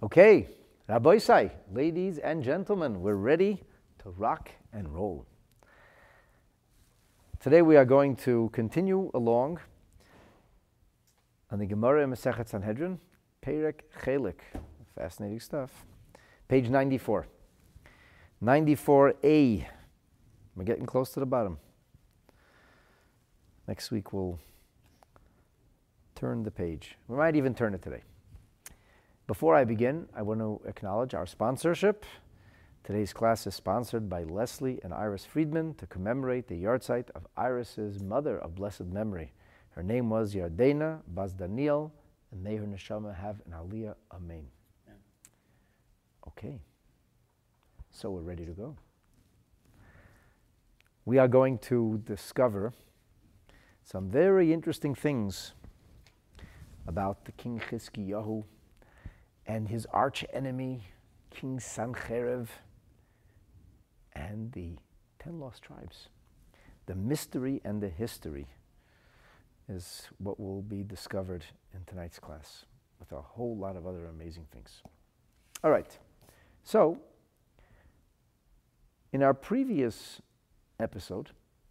Okay, Rabbi Isai, ladies and gentlemen, we're ready to rock and roll. Today we are going to continue along on the Gemara in Masechet Sanhedrin, Perek Chelik, fascinating stuff. Page 94. 94a. We're getting close to the bottom. Next week we'll turn the page. We might even turn it today. Before I begin, I want to acknowledge our sponsorship. Today's class is sponsored by Leslie and Iris Friedman to commemorate the yahrzeit of Iris's mother of blessed memory. Her name was Yardena Bas Daniel, and may her neshama have an aliyah. Amen. Okay, so we're ready to go. We are going to discover some very interesting things about the King Chizkiyahu and his arch enemy, King Sancherib, and the 10 lost tribes. The mystery and the history is what will be discovered in tonight's class, with a whole lot of other amazing things. All right, so in our previous episode,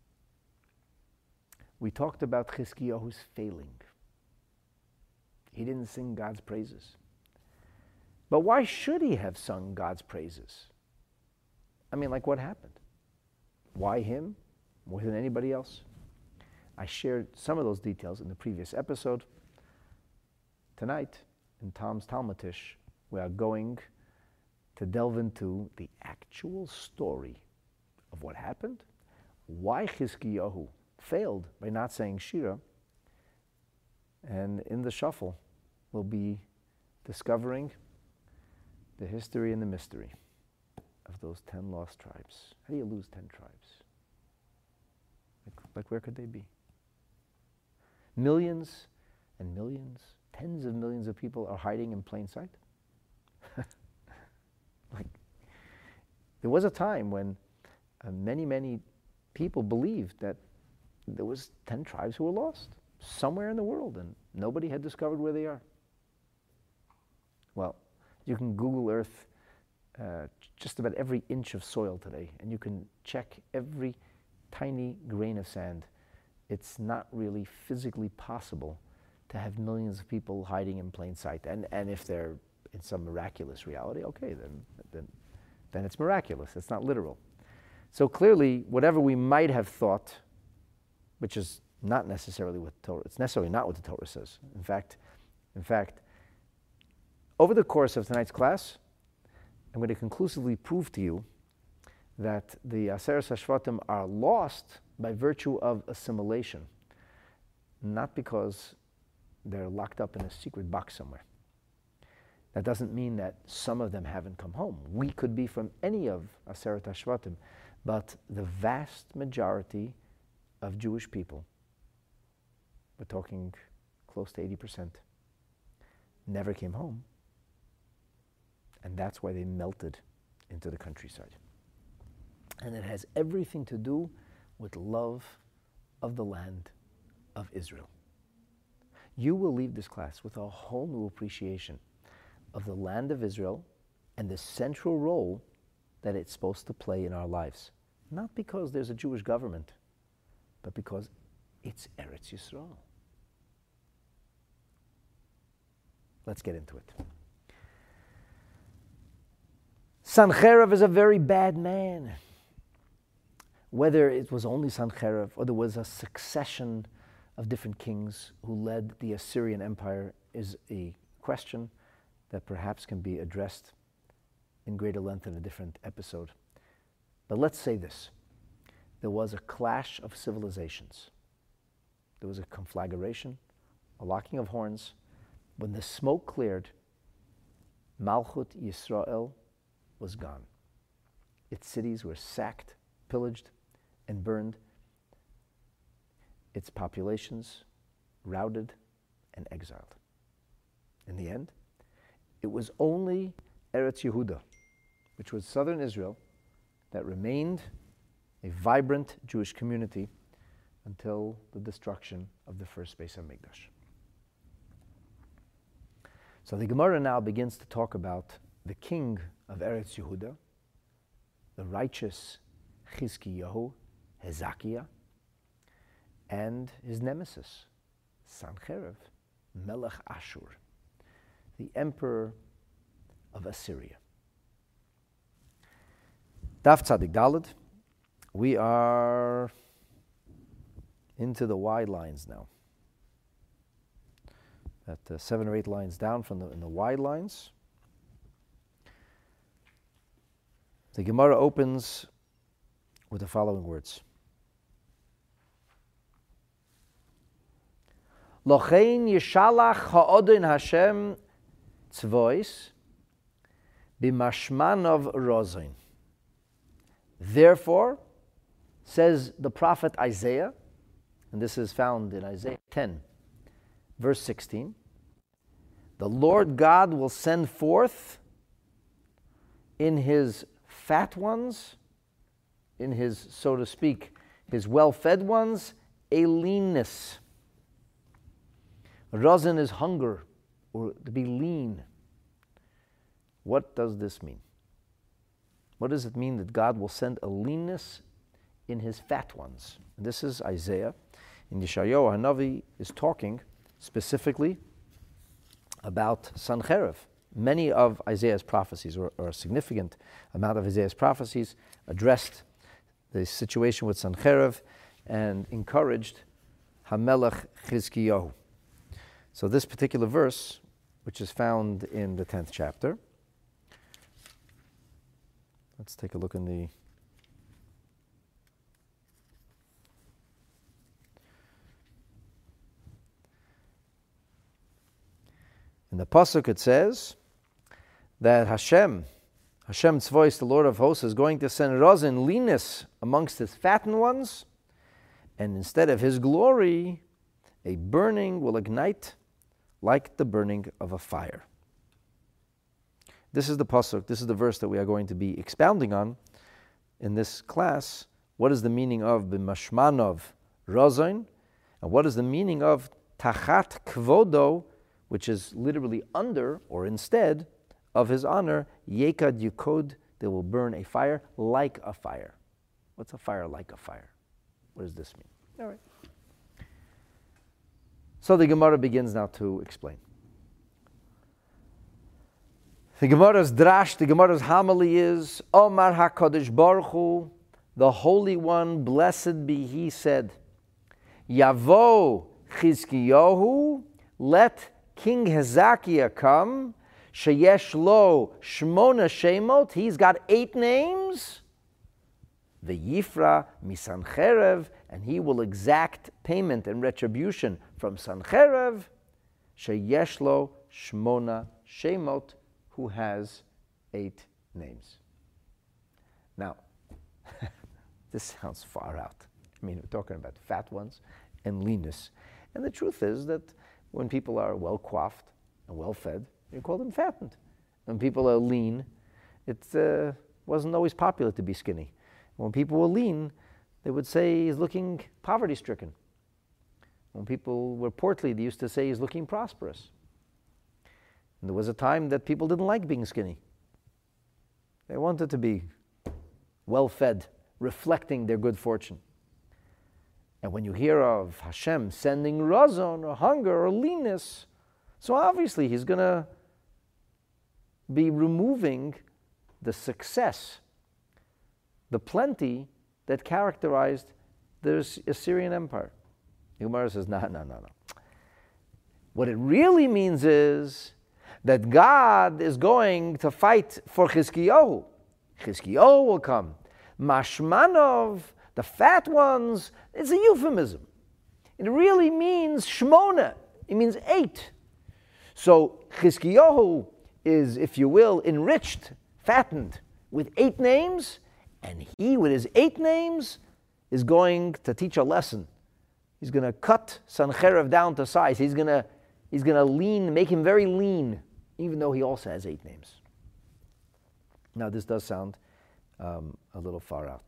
we talked about Chizkiyahu's failing. He didn't sing God's praises. But why should he have sung God's praises? I mean, like, what happened? Why him more than anybody else? I shared some of those details in the previous episode. Tonight, in Tom's Talmutish, we are going to delve into the actual story of what happened, why Chizkiyahu failed by not saying Shira, and in the shuffle, we'll be discovering the history and the mystery of those 10 lost tribes. How do you lose 10 tribes? Like where could they be? Millions and millions, tens of millions of people are hiding in plain sight. Like, there was a time when many people believed that there was 10 tribes who were lost somewhere in the world and nobody had discovered where they are. Well, you can Google Earth just about every inch of soil today, and you can check every tiny grain of sand. It's not really physically possible to have millions of people hiding in plain sight. And if they're in some miraculous reality, okay, then it's miraculous. It's not literal. So clearly, whatever we might have thought, which is not necessarily what the Torah, it's necessarily not what the Torah says. In fact, over the course of tonight's class, I'm going to conclusively prove to you that the Aseret HaShvatim are lost by virtue of assimilation, not because they're locked up in a secret box somewhere. That doesn't mean that some of them haven't come home. We could be from any of Aseret HaShvatim, but the vast majority of Jewish people, we're talking close to 80%, never came home. And that's why they melted into the countryside. And it has everything to do with love of the land of Israel. You will leave this class with a whole new appreciation of the land of Israel and the central role that it's supposed to play in our lives. Not because there's a Jewish government, but because it's Eretz Yisrael. Let's get into it. Sancherib is a very bad man. Whether it was only Sancherib or there was a succession of different kings who led the Assyrian Empire is a question that perhaps can be addressed in greater length in a different episode. But let's say this. There was a clash of civilizations. There was a conflagration, a locking of horns. When the smoke cleared, Malchut Yisrael was gone. Its cities were sacked, pillaged, and burned. Its populations routed and exiled. In the end, it was only Eretz Yehuda, which was southern Israel, that remained a vibrant Jewish community until the destruction of the first Beis HaMikdash. So the Gemara now begins to talk about the king of Eretz Yehuda, the righteous Chizkiyahu, Hezekiah, and his nemesis, Sancherib, Melech Ashur, the emperor of Assyria. Daf Tzadik Daled. We are into the wide lines now. At 7 or 8 lines down from in the wide lines. The Gemara opens with the following words. Lochein yishalach ha'odin Hashem tzvois b'mashmanov rozin. Therefore, says the prophet Isaiah, and this is found in Isaiah 10, verse 16, the Lord God will send forth in his fat ones, in his, so to speak, his well-fed ones, a leanness. Razin is hunger, or to be lean. What does this mean? What does it mean that God will send a leanness in his fat ones? And this is Isaiah. In Yeshayahu Hanavi is talking specifically about Sancherib. Many of Isaiah's prophecies, or a significant amount of Isaiah's prophecies, addressed the situation with Sancherib and encouraged Hamelech Chizkiyahu. So this particular verse, which is found in the 10th chapter, let's take a look in the pasuk. It says that Hashem Tzvois, the Lord of hosts, is going to send Razin, leanness, amongst his fattened ones, and instead of his glory, a burning will ignite like the burning of a fire. This is the pasuk, this is the verse that we are going to be expounding on in this class. What is the meaning of b'mashmanov razin, and what is the meaning of tachat kvodo, which is literally under or instead of his honor, yekad yukod, they will burn a fire like a fire. What's a fire like a fire? What does this mean? All right. So the Gemara begins now to explain. The Gemara's drash, the Gemara's homily is, Omar HaKadosh Baruch Hu, the Holy One, blessed be He, said, Yavo Chizkiyahu, let King Hezekiah come, Sheyesh lo Shmona Shemot, he's got 8 names, the Yifra Misancherev, and he will exact payment and retribution from Sancherev, Sheyesh lo Shmona Shemot, who has 8 names. Now, this sounds far out. I mean, we're talking about fat ones and leanness. And the truth is that when people are well coiffed and well fed, you call them fattened. When people are lean, it wasn't always popular to be skinny. When people were lean, they would say he's looking poverty stricken. When people were portly, they used to say he's looking prosperous. And there was a time that people didn't like being skinny. They wanted to be well fed, reflecting their good fortune. And when you hear of Hashem sending razon, or hunger, or leanness, so obviously he's going to be removing the success, the plenty that characterized the Assyrian Empire. The Gemara says, no. What it really means is that God is going to fight for Chizkiyahu. Chizkiyahu will come. Mashmanov, the fat ones, it's a euphemism. It really means shmona. It means 8. So Chizkiyahu is, if you will, enriched, fattened with 8 names, and he, with his 8 names, is going to teach a lesson. He's going to cut Sancherib down to size. He's going to lean, make him very lean, even though he also has 8 names. Now, this does sound a little far out.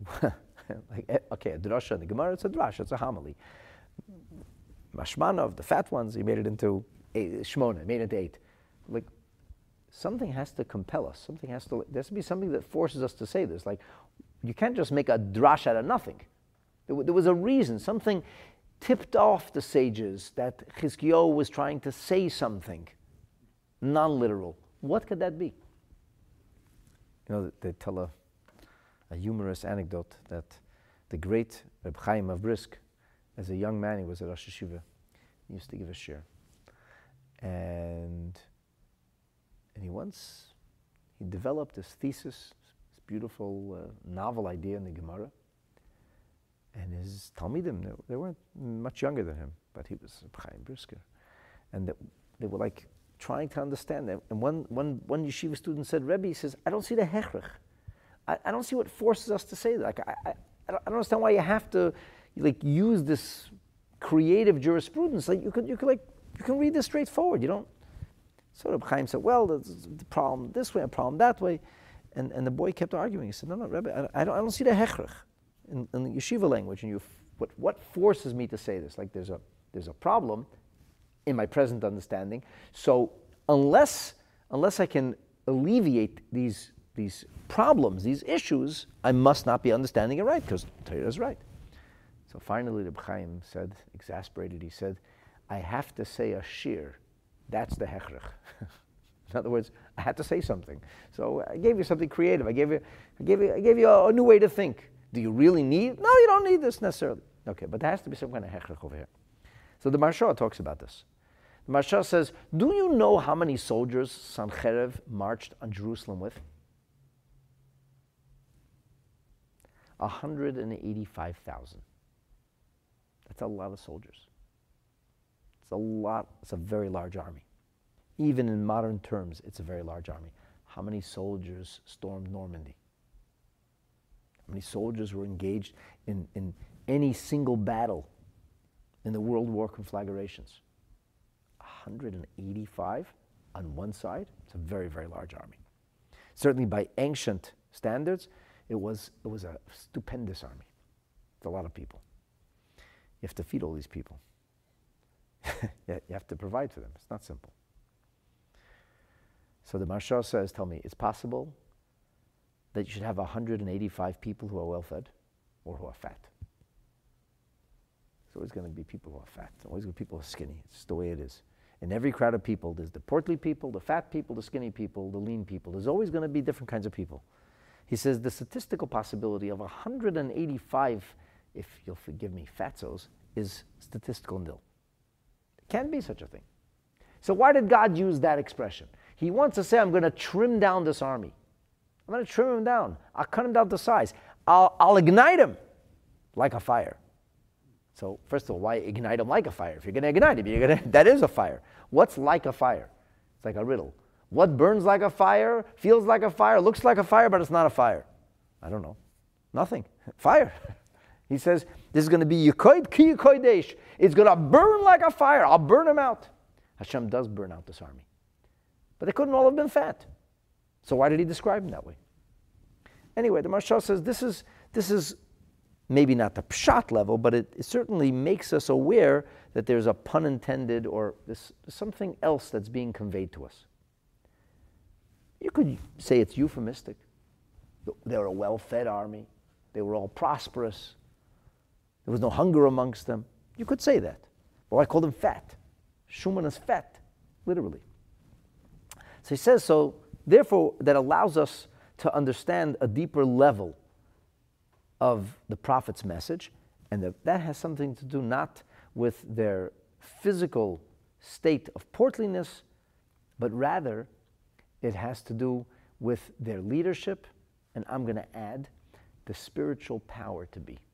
Okay, a drasha in the Gemara, it's a drasha, it's a homily. Mashmanov, the fat ones, he made it into Shmona, made it into 8. like, something has to compel us. There has to be something that forces us to say this. Like, you can't just make a drash out of nothing. There was a reason. Something tipped off the sages that Chizkiyahu was trying to say something non-literal. What could that be? You know, they tell a humorous anecdote that the great Reb Chaim of Brisk, as a young man, he was at Rosh Yeshiva. He used to give a shir. And he developed this thesis, this beautiful novel idea in the Gemara. And his Talmidim, they weren't much younger than him, but he was Chaim Brisker. And they were like trying to understand that. And one yeshiva student said, Rebbe, he says, I don't see the hechrich. I don't see what forces us to say that. Like, I don't understand why you have to like use this creative jurisprudence. Like you can read this straightforward. You don't. So Reb Chaim said, well, the problem this way, a problem that way. And the boy kept arguing. He said, no, Rebbe, I don't see the hechrich. In the yeshiva language, and what forces me to say this? Like there's a problem in my present understanding. So unless I can alleviate these problems, these issues, I must not be understanding it right because Torah is right. So finally, Reb Chaim said, exasperated, he said, I have to say a shir. That's the hechrich. In other words, I had to say something. So I gave you something creative. I gave you a new way to think. Do you really need? No, you don't need this necessarily. Okay, but there has to be some kind of hechrich over here. So the Maharsha talks about this. The Maharsha says, do you know how many soldiers Sancherev marched on Jerusalem with? 185,000. That's a lot of soldiers. It's a lot. It's a very large army. Even in modern terms, it's a very large army. How many soldiers stormed Normandy? How many soldiers were engaged in any single battle in the World War conflagrations? 185 on one side. It's a very, very large army. Certainly by ancient standards, it was a stupendous army. It's a lot of people. You have to feed all these people. You have to provide for them. It's not simple. So the Maharsha says, tell me, it's possible that you should have 185 people who are well-fed or who are fat. There's always going to be people who are fat. There's always going to be people who are skinny. It's just the way it is. In every crowd of people, there's the portly people, the fat people, the skinny people, the lean people. There's always going to be different kinds of people. He says the statistical possibility of 185, if you'll forgive me, fatzos, is statistical nil. There can't be such a thing. So why did God use that expression? He wants to say, I'm going to trim down this army. I'm going to trim him down. I'll cut him down to size. I'll ignite him like a fire. So first of all, why ignite him like a fire? If you're going to ignite him, that is a fire. What's like a fire? It's like a riddle. What burns like a fire, feels like a fire, looks like a fire, but it's not a fire? I don't know. Nothing. Fire. He says, this is going to be Yekoid Ki Yekoidesh. It's going to burn like a fire. I'll burn him out. Hashem does burn out this army. But they couldn't all have been fat. So why did he describe them that way? Anyway, the Maharsha says this is maybe not the pshat level, but it certainly makes us aware that there's a pun intended or there's something else that's being conveyed to us. You could say it's euphemistic. They were a well-fed army. They were all prosperous. There was no hunger amongst them. You could say that. Well, I call them fat. Shuman is fat, literally. So he says, so therefore, that allows us to understand a deeper level of the prophet's message, and that has something to do not with their physical state of portliness, but rather it has to do with their leadership, and I'm going to add the spiritual power to be.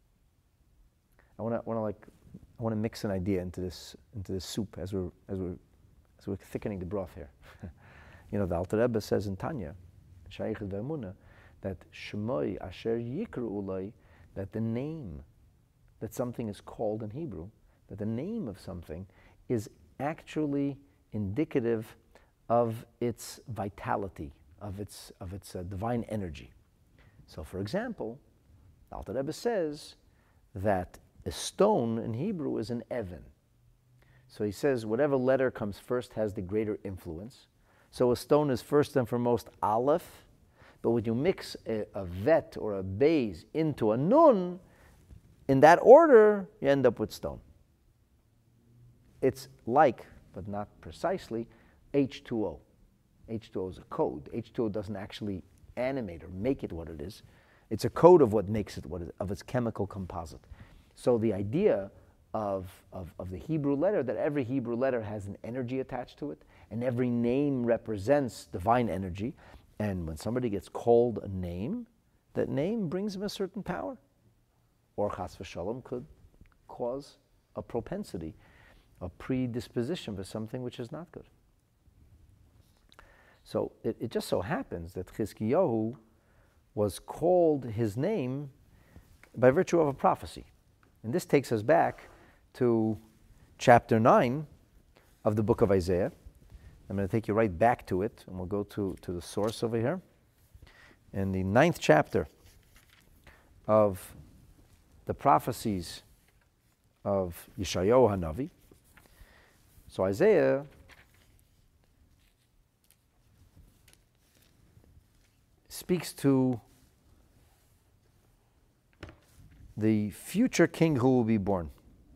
I want to mix an idea into this soup as we're thickening the broth here. You know, the Alter Rebbe says in Tanya, Shaykh's Ve'emunah, that Shemoi Asher Yikru Ulai, that the name that something is called in Hebrew, that the name of something is actually indicative of its vitality, of its divine energy. So, for example, the Alter Rebbe says that a stone in Hebrew is an even. So he says whatever letter comes first has the greater influence. So a stone is first and foremost aleph, but when you mix a vet or a beis into a nun, in that order, you end up with stone. It's like, but not precisely, H2O. H2O is a code. H2O doesn't actually animate or make it what it is. It's a code of what makes it what it is, of its chemical composite. So the idea of the Hebrew letter, that every Hebrew letter has an energy attached to it, and every name represents divine energy, and when somebody gets called a name, that name brings him a certain power. Or chas v'shalom could cause a propensity, a predisposition for something which is not good. So it just so happens that Chizkiyahu was called his name by virtue of a prophecy. And this takes us back to chapter 9 of the book of Isaiah. I'm going to take you right back to it, and we'll go to the source over here. In the 9th chapter of the prophecies of Yeshayahu HaNavi. So Isaiah speaks to the future king who will be born.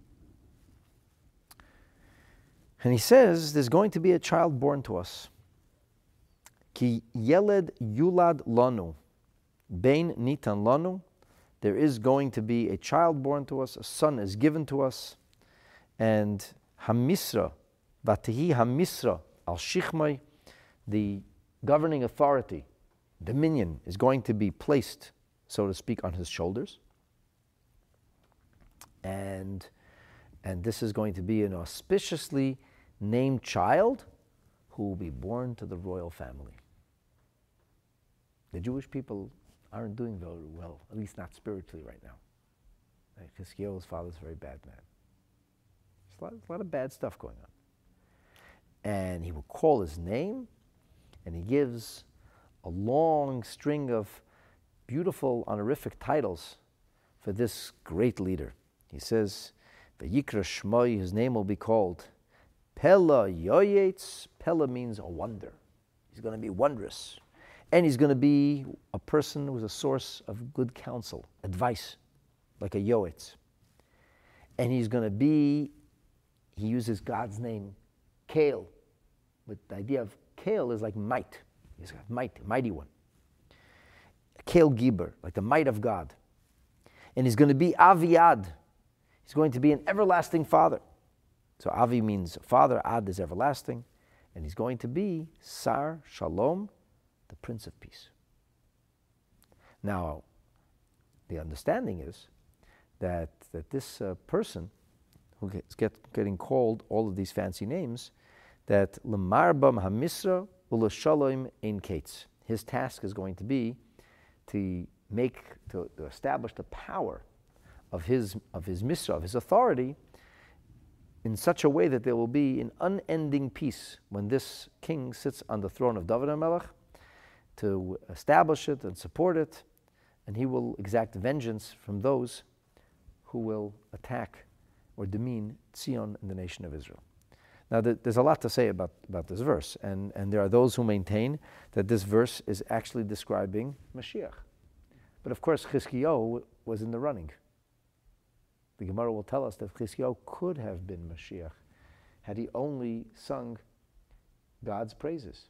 And he says there's going to be a child born to us. Ki yeled yulad lanu, bein nitan lanu. There is going to be a child born to us, a son is given to us, and hamisra, vatihi hamisra al shichmai, the governing authority, dominion, is going to be placed, so to speak, on his shoulders. And this is going to be an auspiciously named child who will be born to the royal family. The Jewish people aren't doing very well, at least not spiritually right now. Chizkiyahu's father's a very bad man. There's a lot of bad stuff going on. And he will call his name, and he gives a long string of beautiful honorific titles for this great leader. He says, Vayikra Shmoi, his name will be called Pella Yoyetz. Pella means a wonder. He's going to be wondrous. And he's going to be a person who's a source of good counsel, advice, like a Yoetz. And he's going to be, he uses God's name, Kael. But the idea of Kael is like might. He's got might, mighty one. Kael Giber, like the might of God. And he's going to be Aviad. He's going to be an everlasting father. So Avi means father, Ad is everlasting. And he's going to be Sar Shalom, the Prince of Peace. Now, the understanding is that this person who is getting called all of these fancy names, that Lemarbam Hamisra Ulashalom Ein Kates. His task is going to be to establish the power of his misra, of his authority, in such a way that there will be an unending peace when this king sits on the throne of David HaMelech, to establish it and support it, and he will exact vengeance from those who will attack or demean Zion and the nation of Israel. Now, there's a lot to say about this verse, and there are those who maintain that this verse is actually describing Mashiach. But of course, Chizkiyahu was in the running. The Gemara will tell us that Chizkiyahu could have been Mashiach had he only sung God's praises.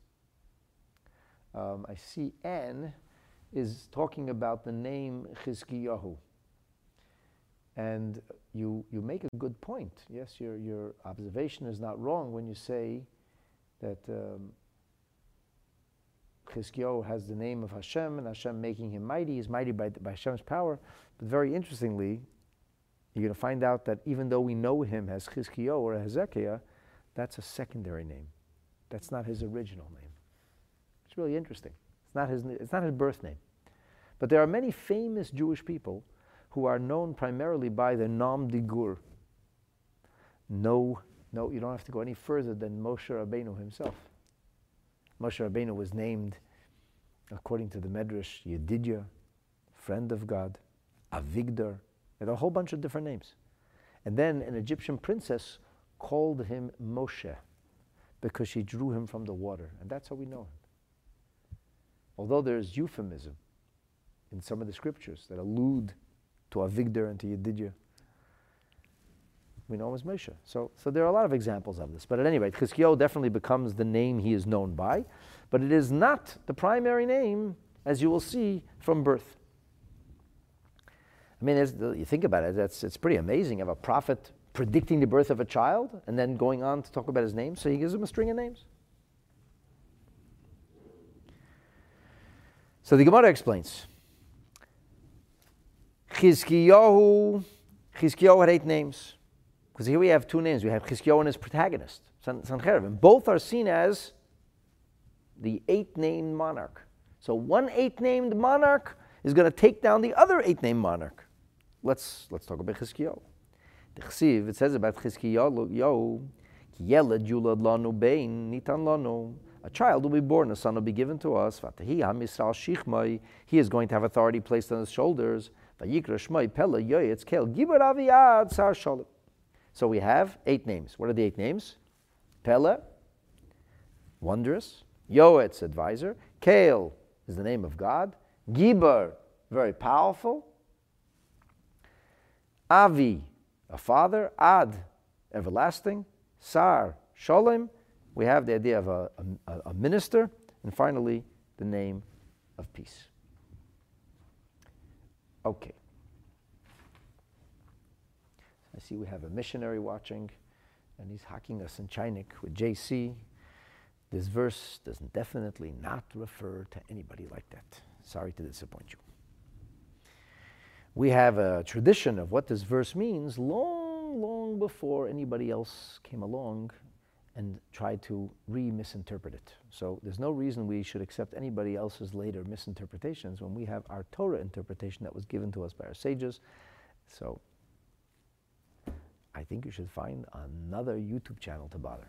I see Anne is talking about the name Chizkiyahu. And you make a good point. Yes, your observation is not wrong when you say that Chizkiyahu has the name of Hashem, and Hashem making him mighty. He's mighty by Hashem's power. But very interestingly, you're going to find out that even though we know him as Chizkiyahu or Hezekiah, that's a secondary name. That's not his original name. It's really interesting. It's not his birth name. But there are many famous Jewish people who are known primarily by their Nom de Gur. No, you don't have to go any further than Moshe Rabbeinu himself. Moshe Rabbeinu was named, according to the Medrash, Yedidia, friend of God, Avigdor, and a whole bunch of different names. And then an Egyptian princess called him Moshe because she drew him from the water. And that's how we know him. Although there's euphemism in some of the scriptures that allude to Avigdor and to Yedidia, we know him as Moshe. So there are a lot of examples of this. But at any rate, Chizkiyahu definitely becomes the name he is known by, but it is not the primary name, as you will see, from birth. I mean, you think about it, it's pretty amazing. You have a prophet predicting the birth of a child and then going on to talk about his name, so he gives him a string of names. So the Gemara explains. Chizkiyahu had 8 names. Because here we have 2 names. We have Chizkiyahu and his protagonist, Sancherib. And both are seen as the 8-named monarch. So one 8-named monarch is going to take down the other 8-named monarch. Let's talk about Chizkiyahu. The Chesiv, it says about Chizkiyahu, Yeled yulad lanu bein nitan lanu. A child will be born, a son will be given to us. He is going to have authority placed on his shoulders. So we have 8 names. What are the 8 names? Pele, wondrous. Yoetz, advisor. Kael is the name of God. Gibar, very powerful. Avi, a father. Ad, everlasting. Sar, Sholem. We have the idea of a minister. And finally, the name of peace. Okay. I see we have a missionary watching, and he's hacking us in Chinik with JC. This verse does definitely not refer to anybody like that. Sorry to disappoint you. We have a tradition of what this verse means long before anybody else came along and tried to misinterpret it. So there's no reason we should accept anybody else's later misinterpretations when we have our Torah interpretation that was given to us by our sages. So I think you should find another YouTube channel to bother.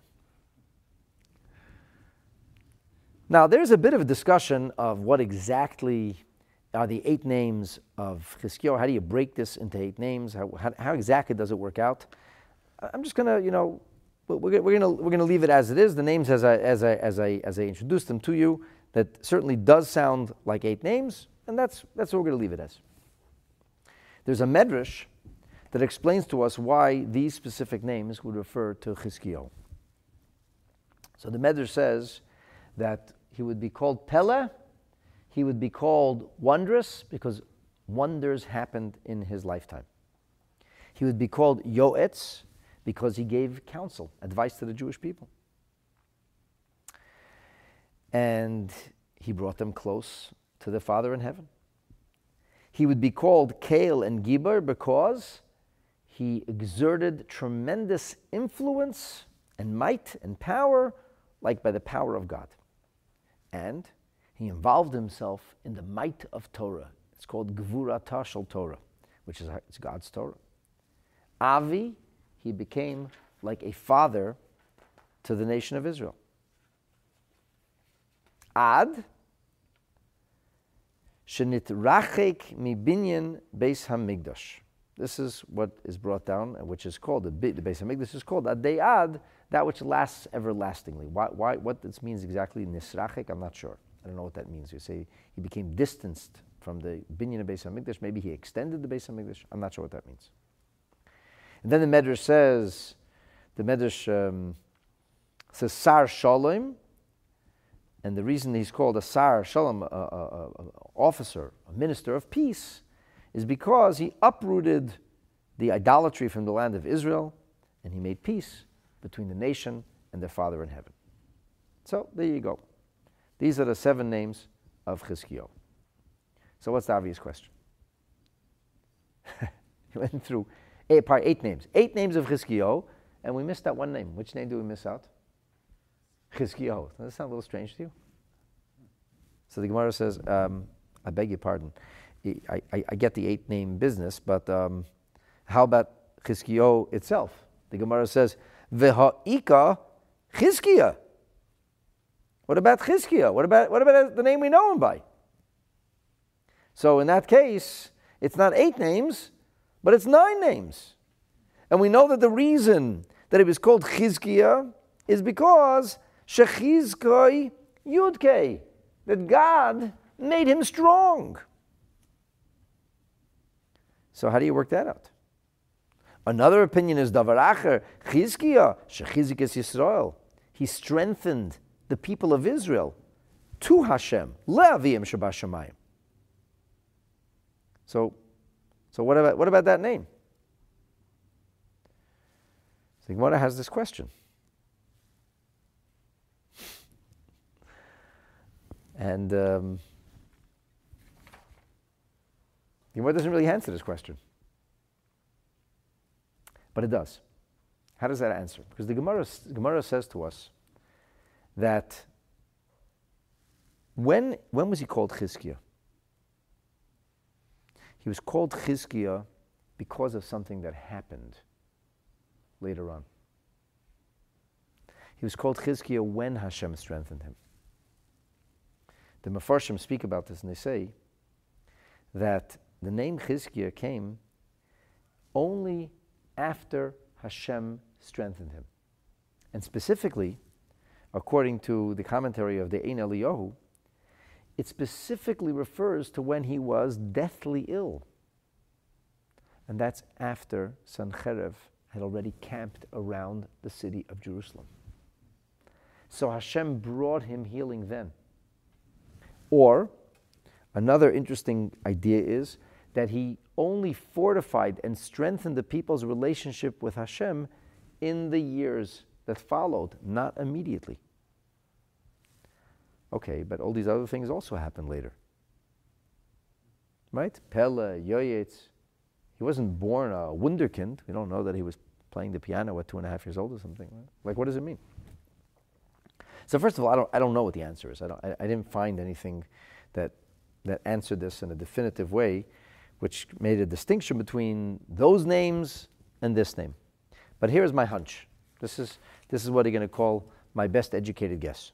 Now, there's a bit of a discussion of what exactly are the 8 names of Chizkiyahu. How do you break this into 8 names? How exactly does it work out? I'm just going to, we're going to leave it as it is. The names as I introduced them to you, that certainly does sound like 8 names, and that's what we're going to leave it as. There's a medrash that explains to us why these specific names would refer to Chizkiyahu. So the medrash says that he would be called Pele, he would be called wondrous because wonders happened in his lifetime. He would be called Yoetz because he gave counsel, advice to the Jewish people. And he brought them close to the Father in heaven. He would be called Kael and Gibar because he exerted tremendous influence and might and power, like by the power of God. And he involved himself in the might of Torah. It's called Gvurata Shel Torah, which is it's God's Torah. Avi, he became like a father to the nation of Israel. Ad, Shenitrachek mibinyan Beis Hamikdash. This is what is brought down, which is called the Beis Hamikdash is called Adei Ad, that which lasts everlastingly. What this means exactly, Nisrachek, I'm not sure. I don't know what that means. You say he became distanced from the binyan of Beis Hamikdash. Maybe he extended the Beis Hamikdash. I'm not sure what that means. And then the Medrash says, says Sar Shalom, and the reason he's called a Sar Shalom, officer, a minister of peace, is because he uprooted the idolatry from the land of Israel, and he made peace between the nation and their Father in heaven. So there you go. These are the 7 names of Chizkiyahu. So what's the obvious question? He went through 8 names. 8 names of Chizkiyahu, and we missed that one name. Which name do we miss out? Chizkiyahu. Does that sound a little strange to you? So the Gemara says, I beg your pardon. I get the 8-name business, but how about Chizkiyahu itself? The Gemara says, V'ha'ika Chizkiah. What about Chizkiah? What about the name we know him by? So in that case, it's not 8 names, but it's 9 names. And we know that the reason that he was called Chizkiah is because Shechizkoi Yudkei, that God made him strong. So how do you work that out? Another opinion is Davar Acher, Chizkiah, Shechizikas Yisrael. He strengthened the people of Israel to Hashem, Le'avim Shabashamayim. So what about that name? So the Gemara has this question. And the Gemara doesn't really answer this question. But it does. How does that answer? Because the Gemara says to us that when was he called Chizkiah? He was called Chizkiah because of something that happened later on. He was called Chizkiah when Hashem strengthened him. The Mefarshim speak about this and they say that the name Chizkiah came only after Hashem strengthened him. And specifically, according to the commentary of the Ein Eliyahu, it specifically refers to when he was deathly ill. And that's after Sancherev had already camped around the city of Jerusalem. So Hashem brought him healing then. Or, another interesting idea is that he only fortified and strengthened the people's relationship with Hashem in the years that followed, not immediately. Okay, but all these other things also happened later. Right? Pele, Yoyetz. He wasn't born a wunderkind. We don't know that he was playing the piano at 2.5 years old or something. Right? Like, what does it mean? So first of all, I don't know what the answer is. I didn't find anything that answered this in a definitive way, which made a distinction between those names and this name. But here's my hunch. This is what I'm going to call my best educated guess.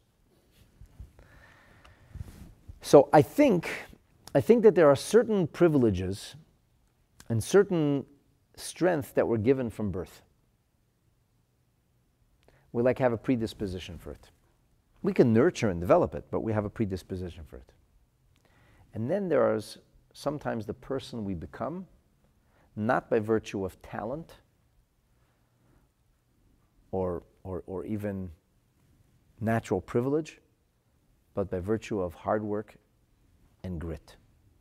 So I think that there are certain privileges and certain strength that were given from birth. We have a predisposition for it. We can nurture and develop it, but we have a predisposition for it. And then there is sometimes the person we become, not by virtue of talent or even natural privilege, but by virtue of hard work and grit.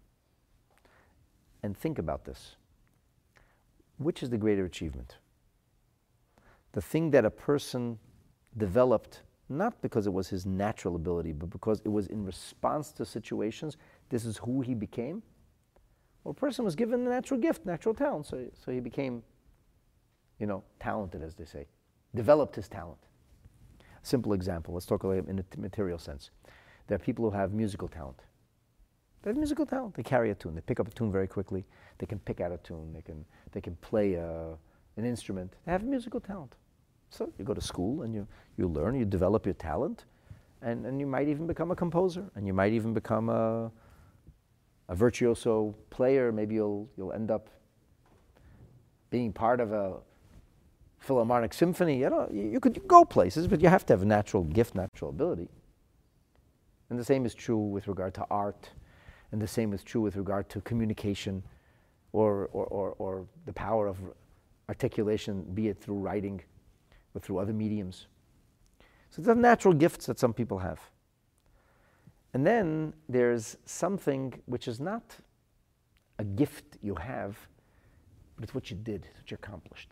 And think about this. Which is the greater achievement? The thing that a person developed not because it was his natural ability, but because it was in response to situations, this is who he became? Or a person was given a natural gift, natural talent, so he became, talented, as they say. Developed his talent. Simple example, let's talk in a material sense. There are people who have musical talent. They have musical talent. They carry a tune. They pick up a tune very quickly. They can pick out a tune. They can play an instrument. They have musical talent. So you go to school and you learn, you develop your talent, and you might even become a composer, and you might even become a virtuoso player. Maybe you'll end up being part of a Philharmonic symphony. You could go places, but you have to have a natural gift, natural ability. And the same is true with regard to art, and the same is true with regard to communication, or the power of articulation, be it through writing or through other mediums. So there's natural gifts that some people have. And then there's something which is not a gift you have, but it's what you did, it's what you accomplished.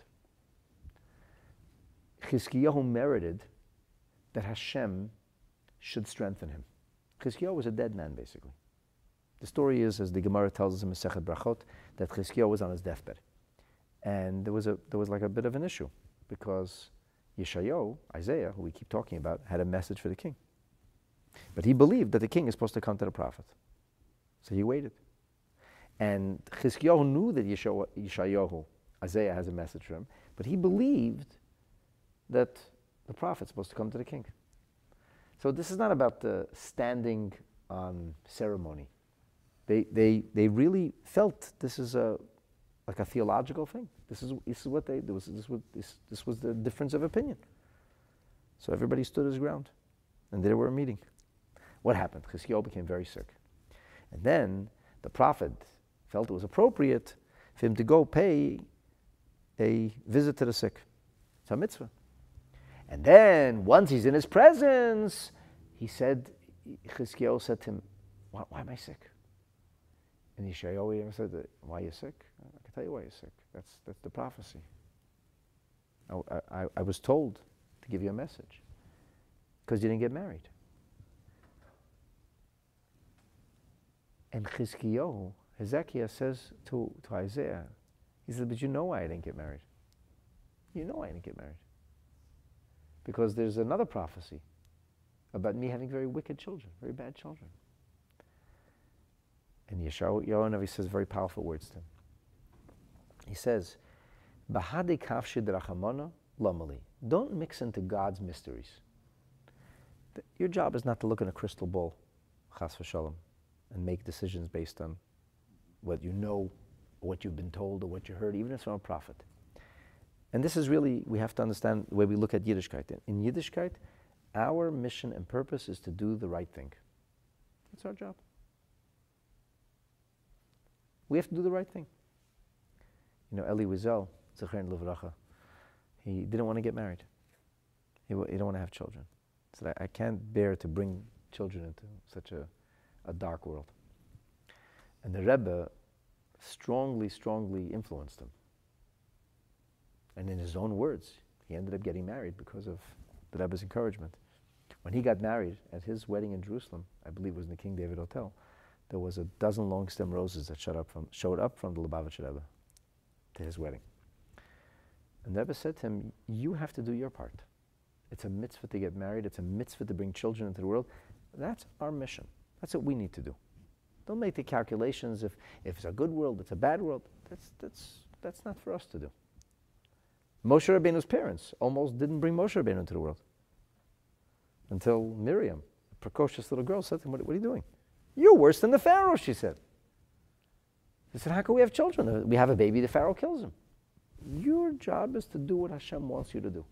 Chizkiyahu merited that Hashem should strengthen him. Chizkiyahu was a dead man, basically. The story is, as the Gemara tells us in Masechet Brachot, that Chizkiyahu was on his deathbed. And there was like a bit of an issue, because Yeshayahu, Isaiah, who we keep talking about, had a message for the king. But he believed that the king is supposed to come to the prophet. So he waited. And Chizkiyahu knew that Yeshayahu, Isaiah, has a message for him, but he believed that the prophet's supposed to come to the king. So this is not about the standing on ceremony. They really felt this is a like a theological thing. This is what they this was the difference of opinion. So everybody stood his ground, and they were meeting. What happened? Chizkiyahu became very sick, and then the prophet felt it was appropriate for him to go pay a visit to the sick. It's a mitzvah. And then once he's in his presence, Chizkiyahu said to him, "Why am I sick?" And Yeshayahu said, "Why are you sick? I can tell you why you're sick. That's the prophecy. I was told to give you a message because you didn't get married." And Chizkiyahu, Hezekiah says to Isaiah, he said, "But you know why I didn't get married. You know why I didn't get married. Because there's another prophecy about me having very wicked children, very bad children." And Yeshayahu Navi says very powerful words to him. He says, "Bahadi kafshi drachamona lamali." Don't mix into God's mysteries. Your job is not to look in a crystal ball, chas v'shalom, and make decisions based on what you know, or what you've been told, or what you heard, even if it's from a prophet. And this is really, we have to understand the way we look at Yiddishkeit. In Yiddishkeit, our mission and purpose is to do the right thing. That's our job. We have to do the right thing. You know, Eli Wiesel, Zecharon Livracha, he didn't want to get married. He didn't want to have children. He said, I can't bear to bring children into such a dark world. And the Rebbe strongly, strongly influenced him. And in his own words, he ended up getting married because of the Rebbe's encouragement. When he got married at his wedding in Jerusalem, I believe it was in the King David Hotel, there was a dozen long stem roses that showed up from the Lubavitcher Rebbe to his wedding. And the Rebbe said to him, "You have to do your part. It's a mitzvah to get married. It's a mitzvah to bring children into the world. That's our mission. That's what we need to do. Don't make the calculations if it's a good world, it's a bad world. That's not for us to do." Moshe Rabbeinu's parents almost didn't bring Moshe Rabbeinu into the world until Miriam, a precocious little girl, said to him, what are you doing? "You're worse than the Pharaoh," she said. He said, "How can we have children? We have a baby, the Pharaoh kills him." Your job is to do what Hashem wants you to do.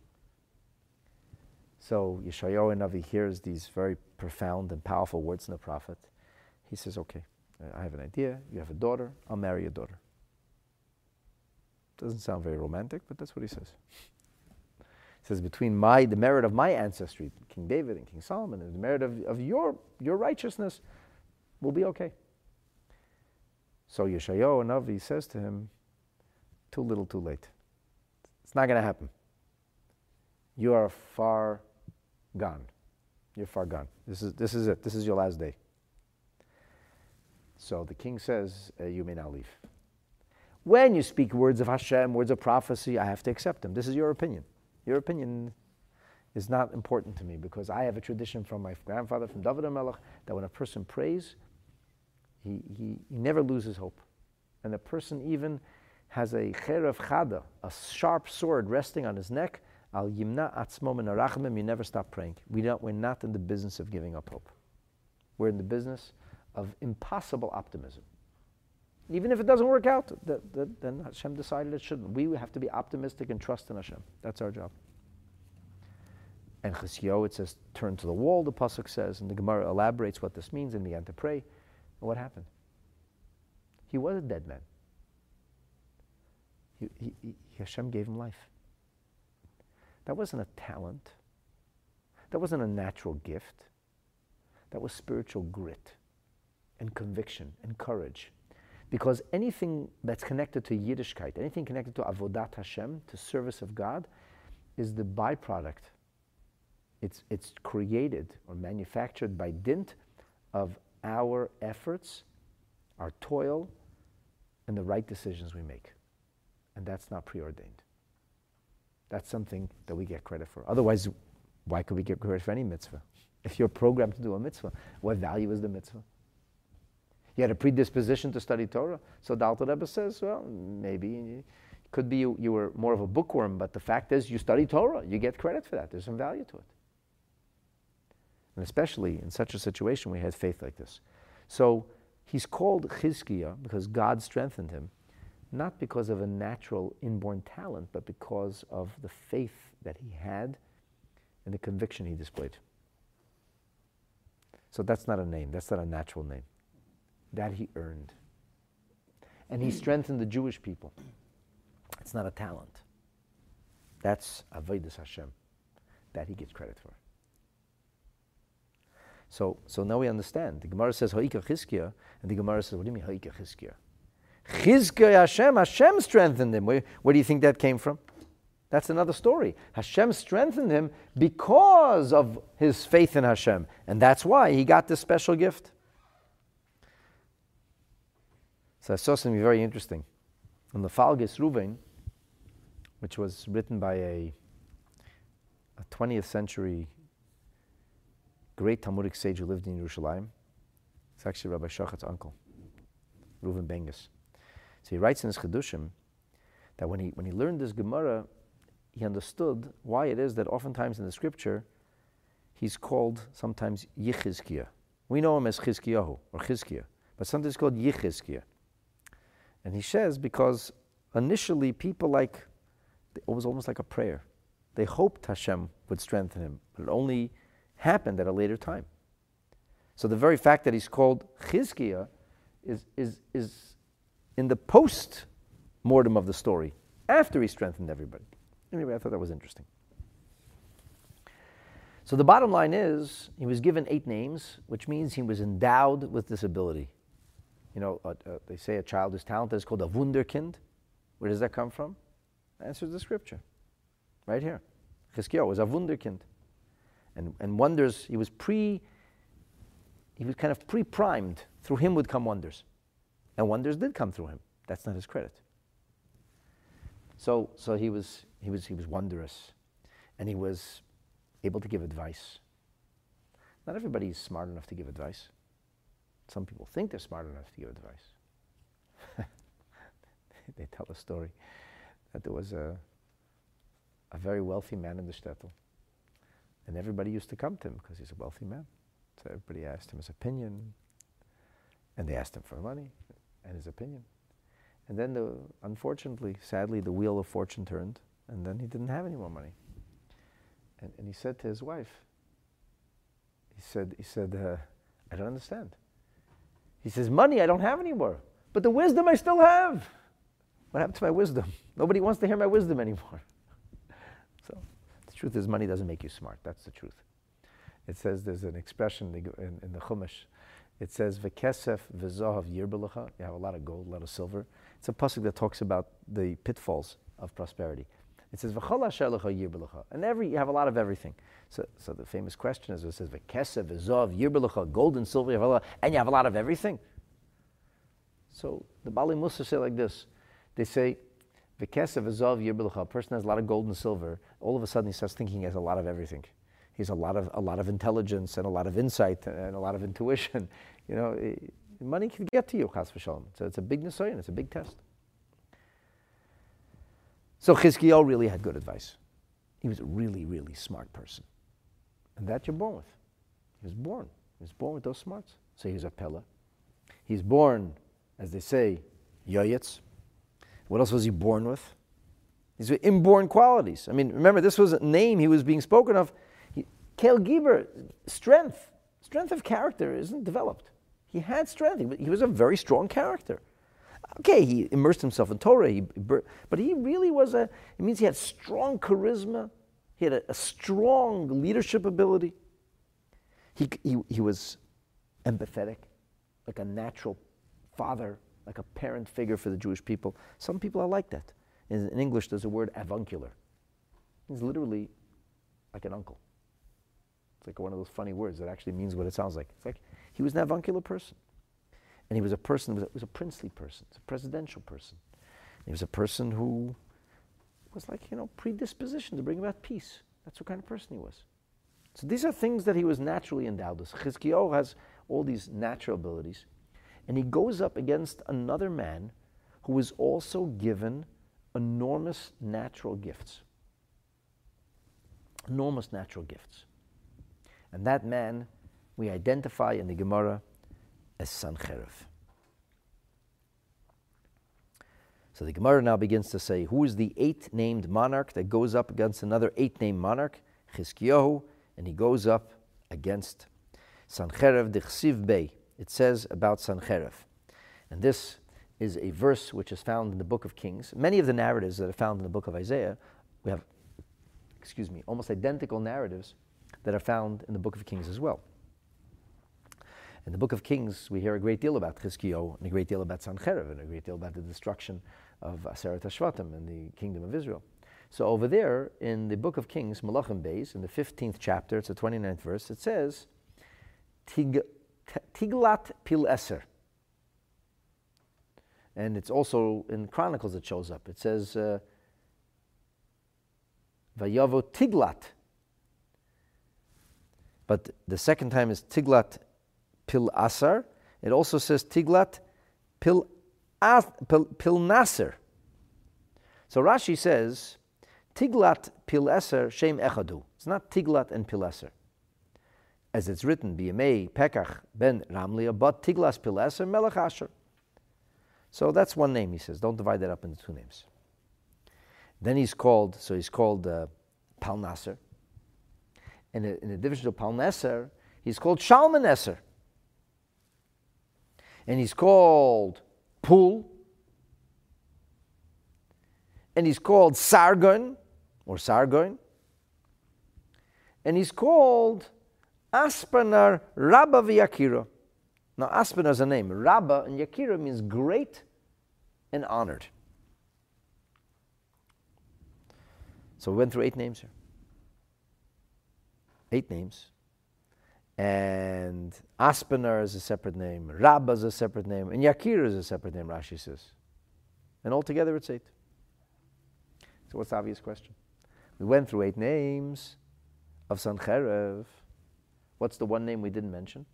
So Yeshayahu Navi hears these very profound and powerful words from the prophet. He says, "Okay, I have an idea. You have a daughter. I'll marry your daughter." Doesn't sound very romantic, but that's what he says. He says, between the merit of my ancestry, King David and King Solomon, and the merit of your righteousness, will be okay. So Yeshayahu Navi says to him, "Too little, too late. It's not going to happen. You are far gone. You're far gone. This is it. This is your last day." So the king says, "You may now leave. When you speak words of Hashem, words of prophecy, I have to accept them. This is your opinion. Your opinion is not important to me because I have a tradition from my grandfather, from David HaMelech, that when a person prays, he never loses hope. And a person even has a cherev chada, a sharp sword resting on his neck, al yimna atzmo min harachamim, you never stop praying. We're not in the business of giving up hope. We're in the business of impossible optimism. Even if it doesn't work out, then Hashem decided it shouldn't. We have to be optimistic and trust in Hashem. That's our job. And Chizkiyahu, it says, turn to the wall, the Pasuk says, and the Gemara elaborates what this means and began to pray. And what happened? He was a dead man. Hashem gave him life. That wasn't a talent. That wasn't a natural gift. That was spiritual grit and conviction and courage. Because anything that's connected to Yiddishkeit, anything connected to Avodat Hashem, to service of God, is the byproduct. It's created or manufactured by dint of our efforts, our toil, and the right decisions we make. And that's not preordained. That's something that we get credit for. Otherwise, why could we get credit for any mitzvah? If you're programmed to do a mitzvah, what value is the mitzvah? You had a predisposition to study Torah. So the Alter Rebbe says, well, maybe it could be you were more of a bookworm, but the fact is you study Torah. You get credit for that. There's some value to it. And especially in such a situation, we had faith like this. So he's called Chizkiah because God strengthened him. not because of a natural inborn talent, but because of the faith that he had and the conviction he displayed. So that's not a name, that's not a natural name. That he earned. And he strengthened the Jewish people. It's not a talent. That's Avodas Hashem. That he gets credit for. So now we understand. The Gemara says Ha'ika Chizkiah, and the Gemara says, what do you mean Ha'ika Chizkiah? Chizkiah Hashem, Hashem strengthened him. Where do you think that came from? That's another story. Hashem strengthened him because of his faith in Hashem. And that's why he got this special gift. So I saw something very interesting. In the Falges Ruvain, which was written by a 20th century great Talmudic sage who lived in Yerushalayim. It's actually Rabbi Shachat's uncle, Reuven Bengus. So he writes in his Chedushim that when he learned this Gemara, he understood why it is that oftentimes in the scripture he's called sometimes Yechizkiah. We know him as Chizkiyahu or Chizkiah, but sometimes it's called Yechizkiah. And he says because initially people it was almost like a prayer. They hoped Hashem would strengthen him, but it only happened at a later time. So the very fact that he's called Chizkiah is in the post-mortem of the story, after he strengthened everybody. Anyway, I thought that was interesting. So the bottom line is, he was given 8 names, which means he was endowed with this ability. You know, they say a child who's talented is called a Wunderkind. Where does that come from? Answers the scripture. Right here. Chizkiah was a Wunderkind. And wonders, he was kind of pre-primed. Through him would come wonders. And wonders did come through him. That's not his credit. So he was wondrous. And he was able to give advice. Not everybody is smart enough to give advice. Some people think they're smart enough to give advice. They tell a story that there was a very wealthy man in the shtetl. And everybody used to come to him because he's a wealthy man. So everybody asked him his opinion. And they asked him for money and his opinion. And then, unfortunately, sadly, the wheel of fortune turned. And then he didn't have any more money. And he said to his wife, he said, I don't understand. He says, money I don't have anymore. But the wisdom I still have. What happened to my wisdom? Nobody wants to hear my wisdom anymore. So the truth is, money doesn't make you smart. That's the truth. It says, there's an expression in the Chumash. It says, V'kesef v'zohav yirbelecha. You have a lot of gold, a lot of silver. It's a pasuk that talks about the pitfalls of prosperity. It says, V'chol asher lecha yirbelecha. And you have a lot of everything. So the famous question is, it says, V'kesef v'zohav yirbelecha. Gold and silver, and you have a lot of everything. So the Bali Musa say like this. They say, V'kesef v'zohav yirbelecha. A person has a lot of gold and silver. All of a sudden he starts thinking he has a lot of everything. He has a lot of intelligence and a lot of insight and a lot of intuition. You know, money can get to you, chas v'shalom. So it's a big nisayon, it's a big test. So Chizkiyahu really had good advice. He was a really, really smart person. And that you're born with. He was born with those smarts. So he was a Pella. He's born, as they say, yoyetz. What else was he born with? These were inborn qualities. I mean, remember, this was a name he was being spoken of. Kel Giber, strength of character isn't developed. He had strength. He was a very strong character. Okay, he immersed himself in Torah, but he really was it means he had strong charisma. He had a strong leadership ability. He was empathetic, like a natural father, like a parent figure for the Jewish people. Some people are like that. In English, there's a word avuncular. It's literally like an uncle. It's like one of those funny words that actually means what it sounds like. It's like he was an avuncular person. And he was a a princely person. He's a presidential person. He was a person who was like, predispositioned to bring about peace. That's what kind of person he was. So these are things that he was naturally endowed with. Chizkiyahu has all these natural abilities. And he goes up against another man who was also given enormous natural gifts. Enormous natural gifts. And that man we identify in the Gemara as Sancherif. So the Gemara now begins to say, who is the 8th named monarch that goes up against another 8th named monarch? Chizkiyahu, and he goes up against Sancherev d'Chsiv Bey. It says about Sancherev. And this is a verse which is found in the book of Kings. Many of the narratives that are found in the book of Isaiah, we have, almost identical narratives that are found in the book of Kings as well. In the book of Kings, we hear a great deal about Chizkiyahu, and a great deal about Sancherev, and a great deal about the destruction of Aseret HaShvatim and the kingdom of Israel. So over there, in the book of Kings, Malachim Beis, in the 15th chapter, it's the 29th verse, it says, Tiglat Pileser. And it's also in Chronicles it shows up. It says, Vayavo Tiglat. But the second time is Tiglat Pilasar. It also says Tiglat Pilnaser. So Rashi says, Tiglat Pileser Shem Echadu. It's not Tiglat and Pileser. As it's written, B'yamei Pekach ben Ramlia, but Tiglas Pileser Melech Asher. So that's one name, he says. Don't divide that up into two names. Then he's called Palnaser. And in the division of Palneser, he's called Shalmaneser. And he's called Pul. And he's called Sargon, or Sargon. And he's called Aspanar Rabba v'Yakira. Now, Aspanar is a name. Rabba and Yakira means great and honored. So we went through 8 names here. 8 names. And Aspanar is a separate name. Rabba is a separate name. And Yakira is a separate name, Rashi says. And altogether it's 8. So what's the obvious question? We went through 8 names of Sancherev. What's the one name we didn't mention?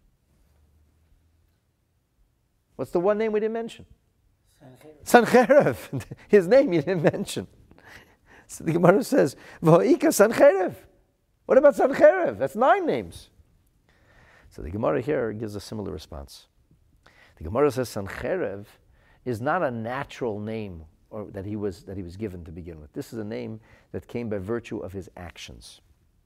What's the one name we didn't mention? Sancherev. His name you didn't mention. So the Gemara says, V'ho'ika Sancherev. What about Sancherev? That's 9 names. So the Gemara here gives a similar response. The Gemara says Sancherev is not a natural name or that he was given to begin with. This is a name that came by virtue of his actions.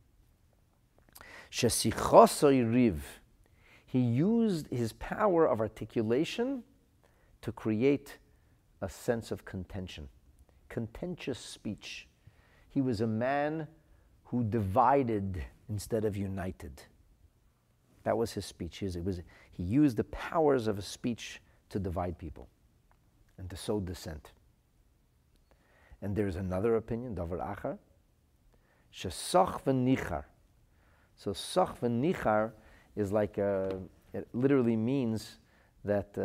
Shesichosoi riv. He used his power of articulation to create a sense of contention, contentious speech. He was a man who divided instead of united. That was his speech. He used the powers of his speech to divide people and to sow dissent. And there's another opinion, Davar Achar, Shesach v'nichar. So Sach v'nichar is like, it literally means that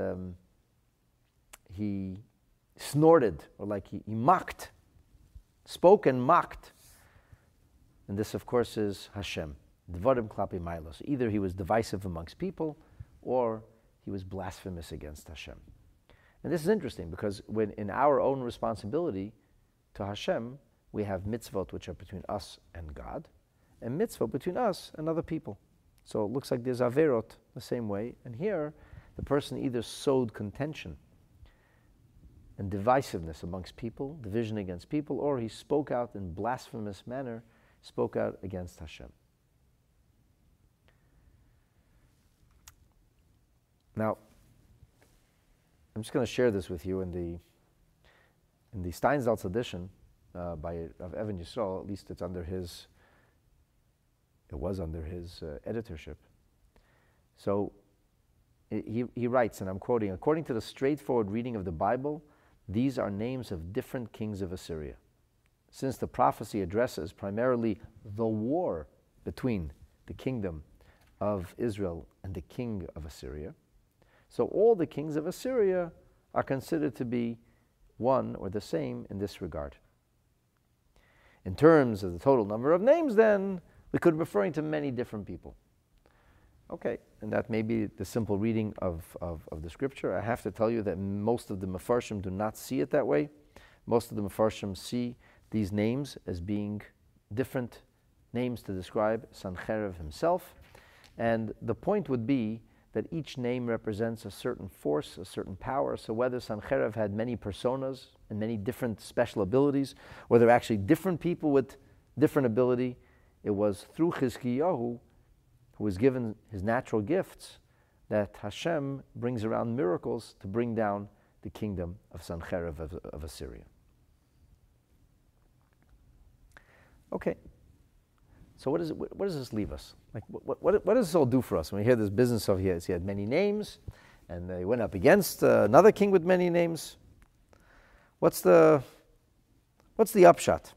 he snorted, or like he mocked, spoke and mocked. And this, of course, is Hashem. Dvarim klapi mailos. Either he was divisive amongst people, or he was blasphemous against Hashem. And this is interesting, because when in our own responsibility to Hashem, we have mitzvot which are between us and God, and mitzvot between us and other people. So it looks like there's averot the same way. And here, the person either sowed contention and divisiveness amongst people, division against people, or he spoke out in blasphemous manner, spoke out against Hashem. Now, I'm just going to share this with you in the Steinsaltz edition of Evan Yisrael. At least it was under his editorship. So he writes, and I'm quoting, according to the straightforward reading of the Bible, these are names of different kings of Assyria. Since the prophecy addresses primarily the war between the kingdom of Israel and the king of Assyria, so all the kings of Assyria are considered to be one or the same in this regard. In terms of the total number of names, then, we could be referring to many different people. Okay, and that may be the simple reading of the scripture. I have to tell you that most of the Mefarshim do not see it that way. Most of the Mefarshim see these names as being different names to describe Sancherev himself. And the point would be that each name represents a certain force, a certain power. So whether Sancherev had many personas and many different special abilities, or they're actually different people with different ability, it was through Chizkiyahu, who was given his natural gifts, that Hashem brings around miracles to bring down the kingdom of Sancherev of Assyria. Okay, so what does this leave us? Like, what does this all do for us when we hear this business of he had many names, and they went up against another king with many names? What's the upshot?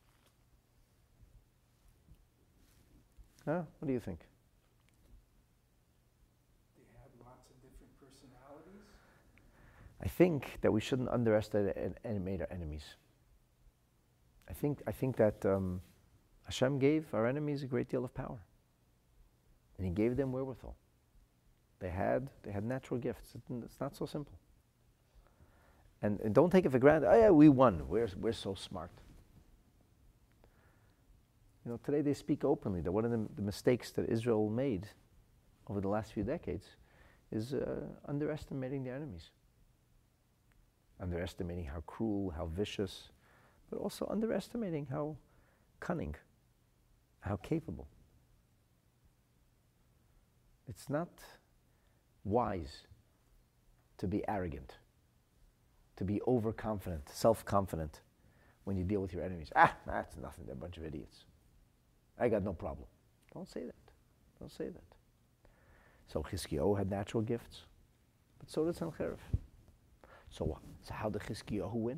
Huh? What do you think? They had lots of different personalities. I think that we shouldn't underestimate our enemies. I think that Hashem gave our enemies a great deal of power, and He gave them wherewithal. They had natural gifts. It's not so simple. And don't take it for granted. Oh yeah, we won. We're so smart. You know, today they speak openly that one of the mistakes that Israel made over the last few decades is underestimating their enemies. Underestimating how cruel, how vicious, but also underestimating how cunning, how capable. It's not wise to be arrogant, to be overconfident, self-confident when you deal with your enemies. That's nothing, they're a bunch of idiots. I got no problem. Don't say that. Don't say that. So Chizkiyahu had natural gifts, but so did Sancherev. So how did Chizkiyahu win?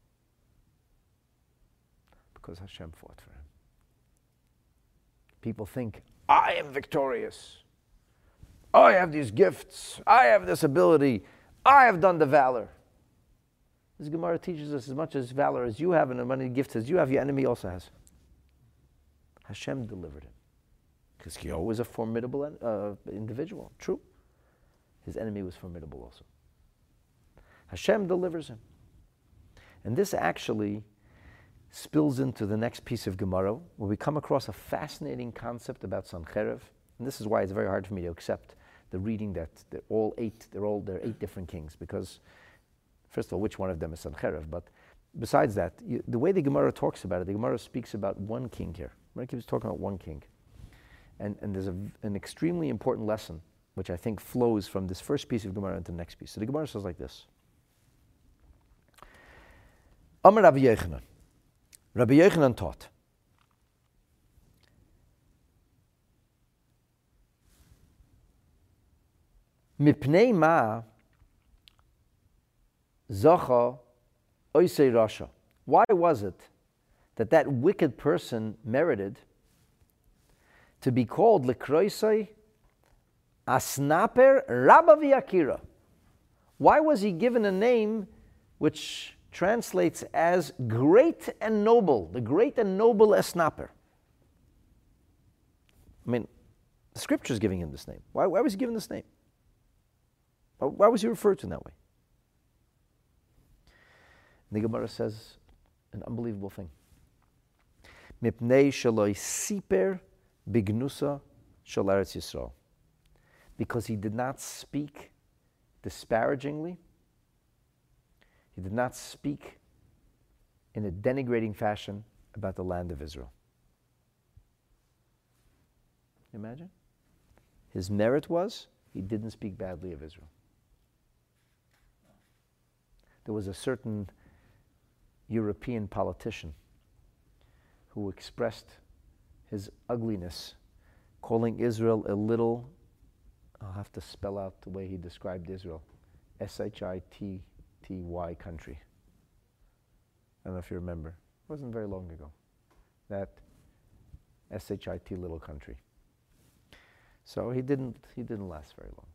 Because Hashem fought for him. People think, I am victorious. I have these gifts. I have this ability. I have done the valor. This Gemara teaches us as much as valor as you have and as many gifts as you have, your enemy also has. Hashem delivered him. Chizkiyahu was a formidable individual, true. His enemy was formidable also. Hashem delivers him. And this actually spills into the next piece of Gemara, where we come across a fascinating concept about Sancherev. And this is why it's very hard for me to accept the reading that there are 8 different kings, because first of all, which one of them is Sancherev? But besides that, the way the Gemara talks about it, the Gemara speaks about one king here. The Gemara keeps talking about one king. And there's an extremely important lesson, which I think flows from this first piece of Gemara into the next piece. So the Gemara says like this. Amar Rabbi Yochanan. Rabbi Yochanan taught, Mipnei ma zacha oisei rasha. Why was it that wicked person merited to be called lekroisei asnaper rabba v'yakira? Why was he given a name which translates as great and noble, the great and noble Esnaper? I mean, the scripture is giving him this name. Why was he given this name? Why was he referred to in that way? The Gemara says an unbelievable thing. Mipnei shaloi siper bignusa shel Eretz Yisrael. Because he did not speak disparagingly. He did not speak in a denigrating fashion about the land of Israel. Imagine? His merit was he didn't speak badly of Israel. There was a certain European politician who expressed his ugliness, calling Israel a little, I'll have to spell out the way he described Israel, Shitty country. I don't know if you remember. It wasn't very long ago. That Shit little country. So he didn't last very long.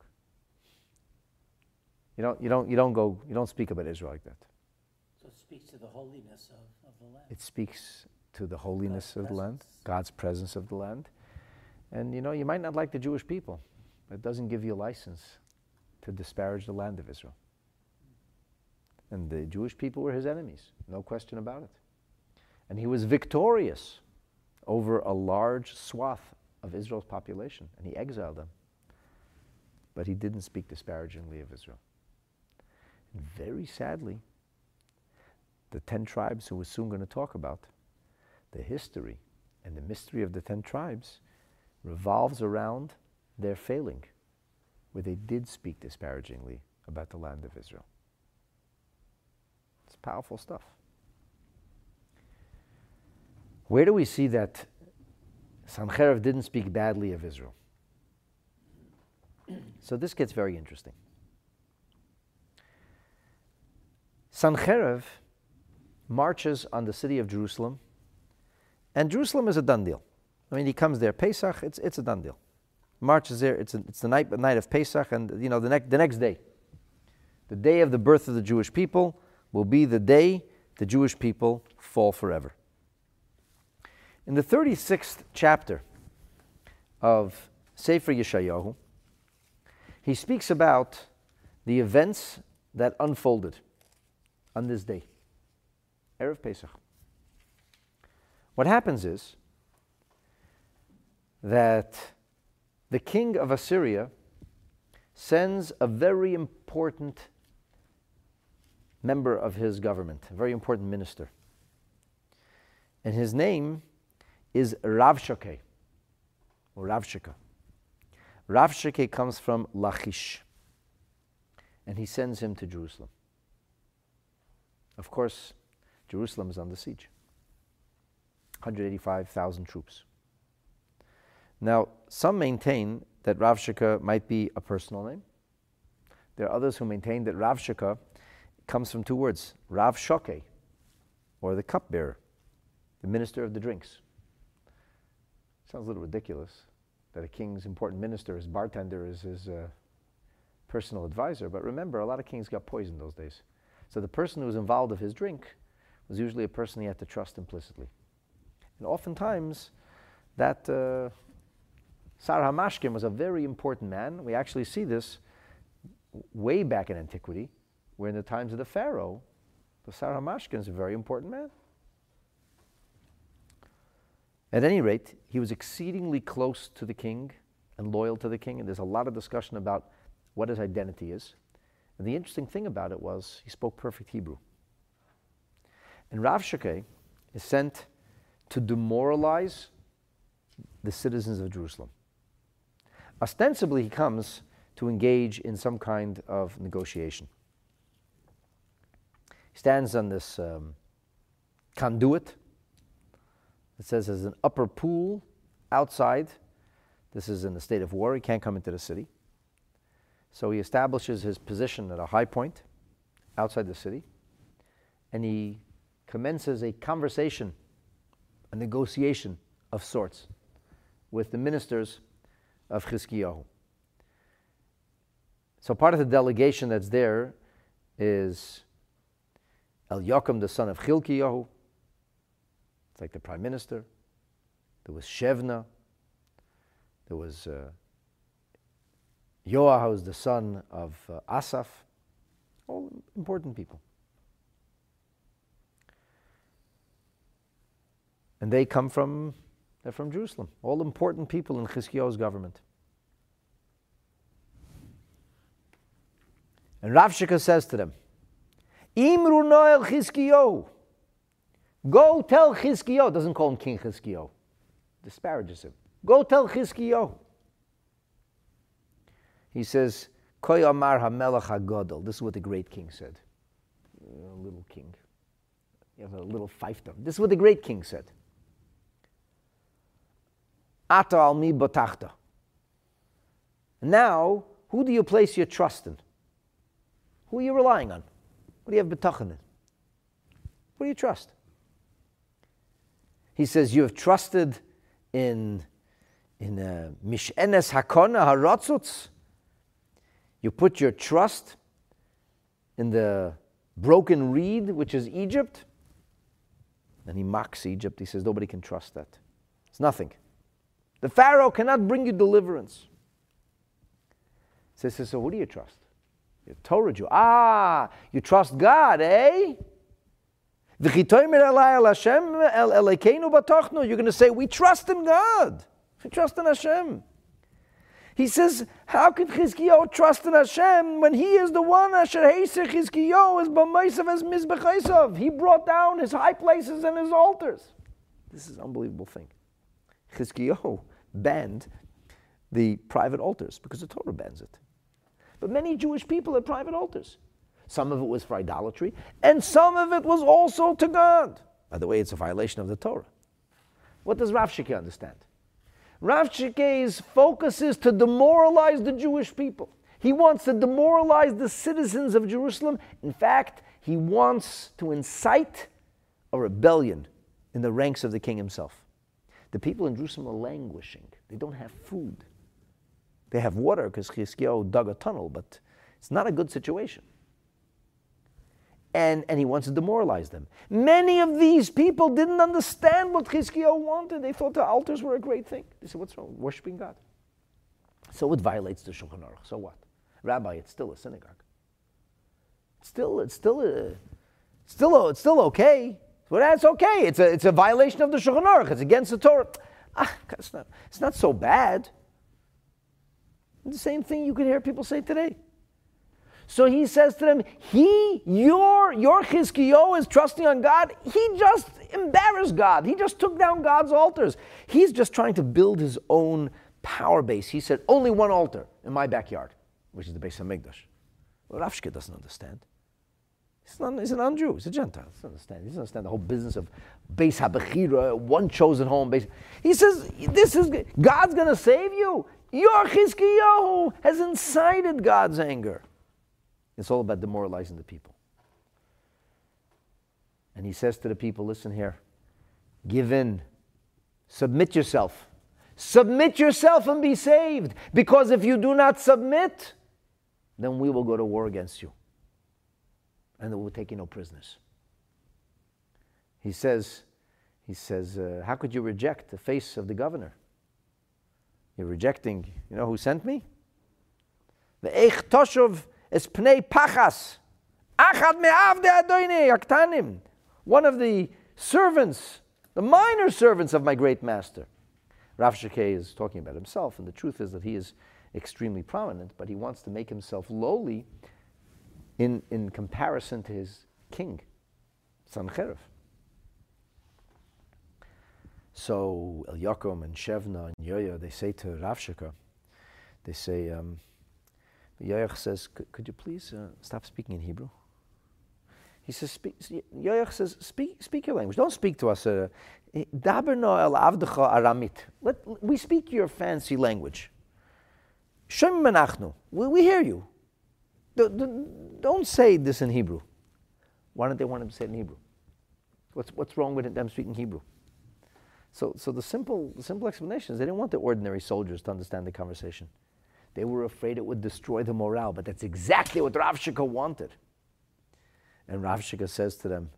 You don't speak about Israel like that. So it speaks to the holiness of the land. It speaks to the holiness of the land, God's presence of the land. And you might not like the Jewish people, but it doesn't give you a license to disparage the land of Israel. And the Jewish people were his enemies, no question about it. And he was victorious over a large swath of Israel's population, and he exiled them. but he didn't speak disparagingly of Israel. And very sadly, the 10 tribes who we're soon going to talk about, the history and the mystery of the 10 tribes revolves around their failing, where they did speak disparagingly about the land of Israel. It's powerful stuff. Where do we see that Sancherib didn't speak badly of Israel? So this gets very interesting. Sancherib marches on the city of Jerusalem, and Jerusalem is a done deal. I mean, he comes there, Pesach, it's a done deal. Marches there, it's the night of Pesach, and the next day, the day of the birth of the Jewish people, will be the day the Jewish people fall forever. In the 36th chapter of Sefer Yeshayahu, he speaks about the events that unfolded on this day, Erev Pesach. What happens is that the king of Assyria sends a very important member of his government, a very important minister. And his name is Ravshakeh, or Ravshakeh. Ravshakeh comes from Lachish, and he sends him to Jerusalem. Of course, Jerusalem is under siege. 185,000 troops. Now, some maintain that Ravshakeh might be a personal name. There are others who maintain that Ravshakeh comes from two words, Rav Shokeh, or the cupbearer, the minister of the drinks. Sounds a little ridiculous that a king's important minister, his bartender, is his personal advisor. But remember, a lot of kings got poisoned those days. So the person who was involved with his drink was usually a person he had to trust implicitly. And oftentimes, that Sar HaMashkim was a very important man. We actually see this way back in antiquity, where in the times of the Pharaoh, the Sar HaMashkim is a very important man. At any rate, he was exceedingly close to the king and loyal to the king, and there's a lot of discussion about what his identity is. And the interesting thing about it was he spoke perfect Hebrew. And Ravshakeh is sent to demoralize the citizens of Jerusalem. Ostensibly, he comes to engage in some kind of negotiation. He stands on this conduit. It says there's an upper pool outside. This is in the state of war. He can't come into the city. So he establishes his position at a high point outside the city, and he commences a conversation, a negotiation of sorts with the ministers of Chizkiyahu. So part of the delegation that's there is Eliakim, the son of Chilkiyahu. It's like the prime minister. There was Shevna. There was Yoah, who's the son of Asaph. All important people. And they're from Jerusalem. All important people in Chizkiyahu's government. And Ravshakeh says to them, Imru Noel Chizkiyahu. Go tell Chizkiyahu. Doesn't call him King Chizkiyahu. Disparages him. Go tell Chizkiyahu. He says, Koy Amar HaMelech HaGadol. This is what the great king said. A little king. You have a little fiefdom. This is what the great king said. Ata al mi batachta. Now, who do you place your trust in? Who are you relying on? What do you have betachan in? Who do you trust? He says, you have trusted in Mishenes Hakona Haratzutz. You put your trust in the broken reed, which is Egypt. And he mocks Egypt. He says, nobody can trust that. It's nothing. The Pharaoh cannot bring you deliverance. He says, so who do you trust? You're a Torah Jew. You trust God, eh? You're going to say, we trust in God. We trust in Hashem. He says, how could Chizkiyahu trust in Hashem when he is the one, Asher Heiseh Chizkiyahu is b'maisav as mizbechaisav. He brought down his high places and his altars. This is an unbelievable thing. Chizkiyahu banned the private altars because the Torah bans it. But many Jewish people had private altars. Some of it was for idolatry, and some of it was also to God. By the way, it's a violation of the Torah. What does Rav Shekeh understand? Rav Shekeh's focus is to demoralize the Jewish people. He wants to demoralize the citizens of Jerusalem. In fact, he wants to incite a rebellion in the ranks of the king himself. The people in Jerusalem are languishing. They don't have food. They have water because Chizkiyahu dug a tunnel, but it's not a good situation. And he wants to demoralize them. Many of these people didn't understand what Chizkiyahu wanted. They thought the altars were a great thing. They said, what's wrong? Worshipping God. So it violates the Shulchan Aruch. So what? Rabbi, it's still a synagogue. It's still okay. Well, that's okay. It's a violation of the Shulchan Aruch. It's against the Torah. It's not so bad. The same thing you can hear people say today. So he says to them, your Chizkiyahu is trusting on God. He just embarrassed God. He just took down God's altars. He's just trying to build his own power base. He said, only one altar in my backyard, which is the Beis HaMikdash. Well, Rav Shekeh doesn't understand. He's a non-Jew. He's a Gentile. He doesn't understand. He doesn't understand the whole business of Beis HaBechira, one chosen home. He says, God's going to save you. Your Chizkiyahu has incited God's anger. It's all about demoralizing the people. And he says to the people, listen here, give in, submit yourself. Submit yourself and be saved. Because if you do not submit, then we will go to war against you. And we'll take you no prisoners. He says, how could you reject the face of the governor? You're rejecting, you know who sent me? The Eich Toshuv es pnei pachas. Achad me'avdei adoinei aktanim. One of the servants, the minor servants of my great master. Rav Shekeh is talking about himself, and the truth is that he is extremely prominent, but he wants to make himself lowly in comparison to his king, Sancherib. So Eliakim and Shevna and Yoya, they say to Rav Shekeh, they say, Yoyach says, could you please stop speaking in Hebrew? He says, Yoyach says, speak your language. Don't speak to us. Daberno el avdecha aramit. We speak your fancy language. Shem menachnu. We hear you. Don't say this in Hebrew. Why don't they want him to say it in Hebrew? What's wrong with them speaking Hebrew? So the simple explanation is they didn't want the ordinary soldiers to understand the conversation. They were afraid it would destroy the morale, but that's exactly what Rav Shekeh wanted. And Rav Shekeh says to them,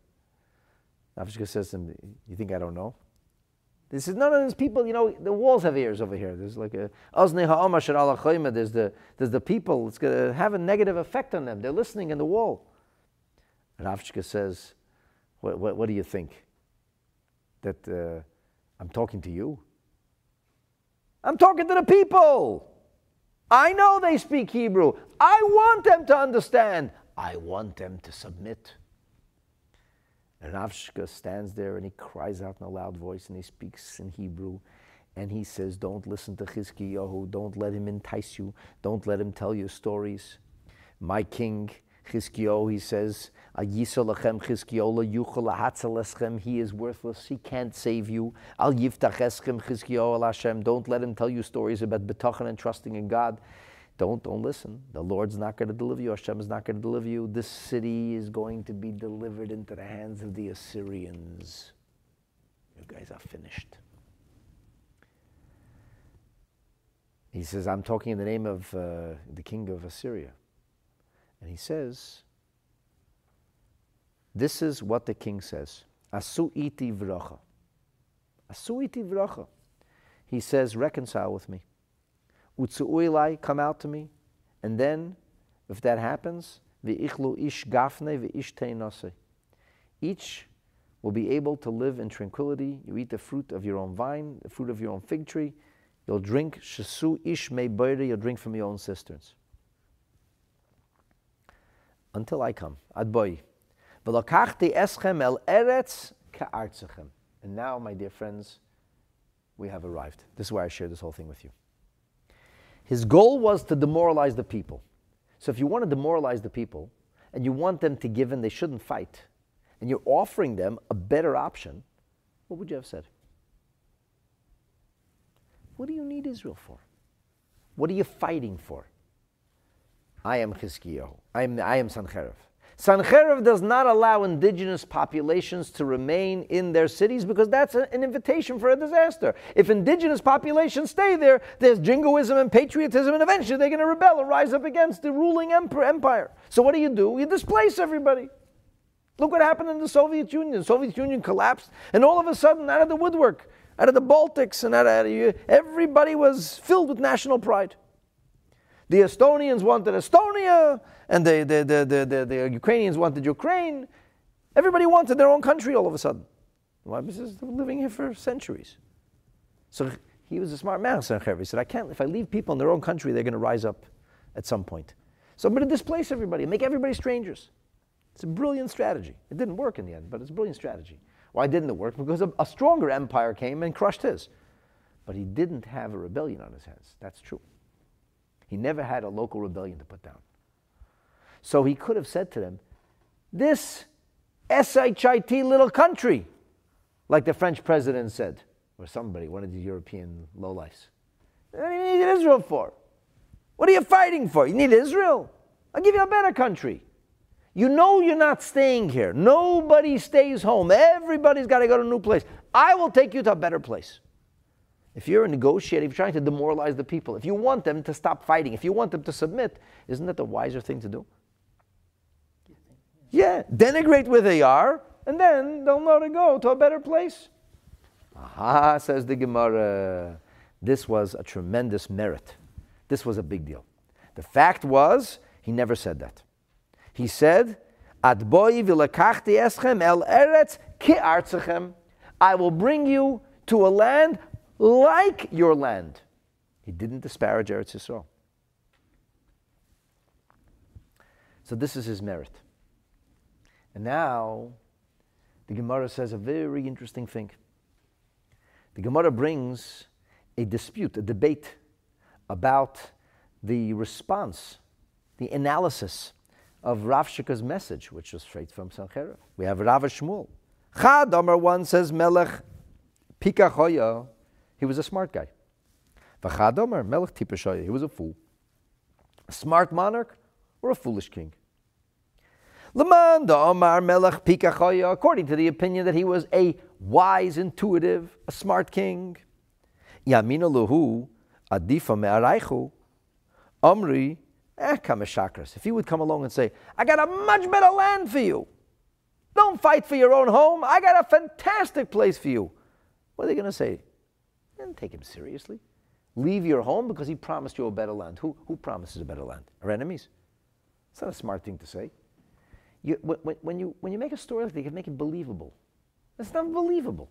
you think I don't know? They said, no, there's people, you know, the walls have ears over here. There's like a Aznei Ha'amah Shel Ala Chayma. There's the people. It's going to have a negative effect on them. They're listening in the wall. Rav Shekeh says, what do you think? That I'm talking to you? I'm talking to the people. I know they speak Hebrew. I want them to understand. I want them to submit. And Rav Shekeh stands there and he cries out in a loud voice and he speaks in Hebrew. And he says, don't listen to Chizkiyahu. Don't let him entice you. Don't let him tell you stories. My king, Chizkiyahu, he says, he is worthless. He can't save you. Al yiftach eschem Chizkiyahu al Hashem. Don't let him tell you stories about betachon and trusting in God. Don't listen. The Lord's not going to deliver you. Hashem is not going to deliver you. This city is going to be delivered into the hands of the Assyrians. You guys are finished. He says, I'm talking in the name of the king of Assyria. And he says, this is what the king says. Asu iti vracha. Asu iti vracha. He says, reconcile with me. Utsu'uilai, come out to me. And then, if that happens, v'ichlu ish gafne v'ish teinase. Each will be able to live in tranquility. You eat the fruit of your own vine, the fruit of your own fig tree, You'll drink shesu ish mei boire, you'll drink from your own cisterns. Until I come. Ad boi. V'lokachti eschem el eretz ka'artzachem. And now, my dear friends, we have arrived. This is why I share this whole thing with you. His goal was to demoralize the people. So if you want to demoralize the people, and you want them to give in, they shouldn't fight, and you're offering them a better option, what would you have said? What do you need Israel for? What are you fighting for? I am Chizkiyahu. I am Sancherib. Sancherib does not allow indigenous populations to remain in their cities because that's an invitation for a disaster. If indigenous populations stay there, there's jingoism and patriotism, and eventually they're going to rebel and rise up against the ruling empire. So what do? You displace everybody. Look what happened in the Soviet Union. The Soviet Union collapsed, and all of a sudden, out of the woodwork, out of the Baltics, and everybody was filled with national pride. The Estonians wanted Estonia, and the Ukrainians wanted Ukraine. Everybody wanted their own country all of a sudden. Why? Because they were living here for centuries. So he was a smart man, Sancherib. He said, if I leave people in their own country, they're going to rise up at some point. So I'm going to displace everybody, make everybody strangers. It's a brilliant strategy. It didn't work in the end, but it's a brilliant strategy. Why didn't it work? Because a stronger empire came and crushed his. But he didn't have a rebellion on his hands. That's true. He never had a local rebellion to put down. So he could have said to them, this SHIT little country, like the French president said, or somebody, one of the European lowlifes. What do you need Israel for? What are you fighting for? You need Israel? I'll give you a better country. You know you're not staying here. Nobody stays home. Everybody's got to go to a new place. I will take you to a better place. If you're negotiating, if you're trying to demoralize the people, if you want them to stop fighting, if you want them to submit, isn't that the wiser thing to do? Yeah, denigrate where they are, and then they'll know to go to a better place. Aha, says the Gemara. This was a tremendous merit. This was a big deal. The fact was, he never said that. He said, Ad boi v'lekachti eschem el eretz ki artzachem. I will bring you to a land like your land. He didn't disparage Eretz Yisrael. So this is his merit. And now, the Gemara says a very interesting thing. The Gemara brings a dispute, a debate about the response, the analysis of Rav Shika's message, which was straight from Sancherib. We have Rav Shmuel. Chad Amar, one says Melech Pikachoya. He was a smart guy. V'chad Amar Melech Tipashoya. He was a fool. A smart monarch or a foolish king. Leman da Amar Melech Pikachoya. According to the opinion that he was a wise, intuitive, a smart king. Yamina Luhu Adifa Me'araichu Amri Kameshakras. If he would come along and say, I got a much better land for you. Don't fight for your own home. I got a fantastic place for you. What are they going to say? Don't take him seriously. Leave your home because he promised you a better land. Who promises a better land? Our enemies? It's not a smart thing to say. When you make a story like that, you can make it believable. It's not believable.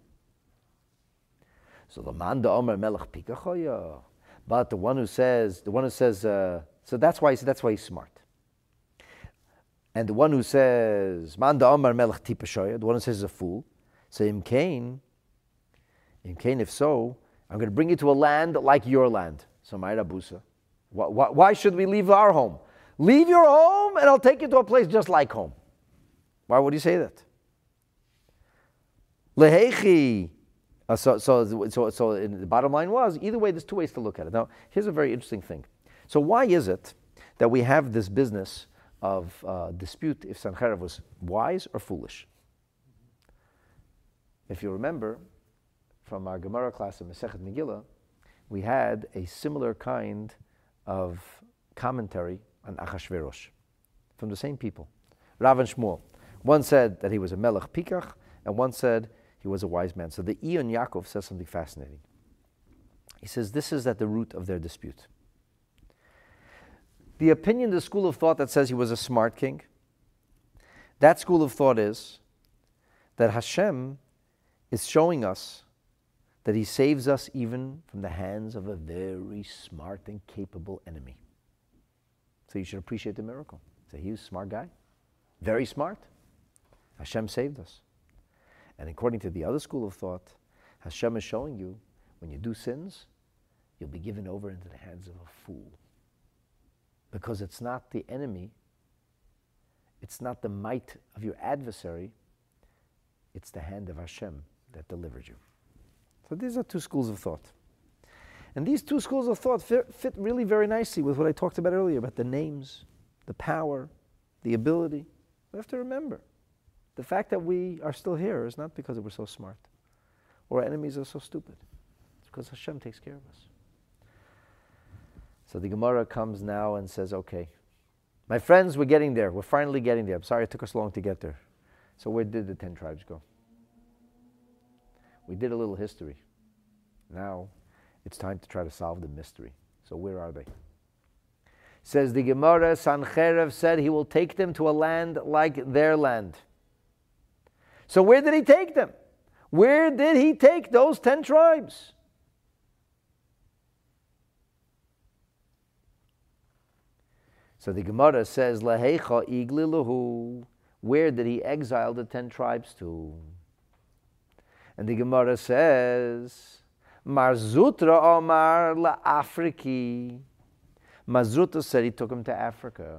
So the man da Omer Melech Pikachoya. But the one who says, so that's why he's smart. And the one who says, Man da Amar Melech Tipashoya, the one who says is a fool. So Im Kain, if so, I'm going to bring you to a land like your land. So Ma'ira Busa. Why should we leave our home? Leave your home and I'll take you to a place just like home. Why would you say that? Lehechi. So the bottom line was, either way, there's two ways to look at it. Now, here's a very interesting thing. So why is it that we have this business of dispute if Sancherib was wise or foolish? If you remember, from our Gemara class in Masechet Megillah, we had a similar kind of commentary on Achashverosh from the same people, Rav and Shmuel. One said that he was a Melech Pikach, and one said he was a wise man. So the Ion Yaakov says something fascinating. He says this is at the root of their dispute. The opinion, the school of thought that says he was a smart king, that school of thought is that Hashem is showing us that he saves us even from the hands of a very smart and capable enemy. So you should appreciate the miracle. Say, he was a smart guy, very smart. Hashem saved us. And according to the other school of thought, Hashem is showing you, when you do sins, you'll be given over into the hands of a fool. Because it's not the enemy, it's not the might of your adversary, it's the hand of Hashem that delivered you. So these are two schools of thought. And these two schools of thought fit really very nicely with what I talked about earlier, about the names, the power, the ability. We have to remember, the fact that we are still here is not because we're so smart, or our enemies are so stupid. It's because Hashem takes care of us. So the Gemara comes now and says, okay, my friends, we're getting there. We're finally getting there. I'm sorry it took us long to get there. So where did the 10 tribes go? We did a little history. Now it's time to try to solve the mystery. So where are they? Says the Gemara, Sancherev said he will take them to a land like their land. So where did he take them? Where did he take those 10 tribes? So the Gemara says, Lahecha iglilahu. Where did he exile the 10 tribes to? And the Gemara says, Marzutra Omar la Afriki. Marzutra said he took him to Africa.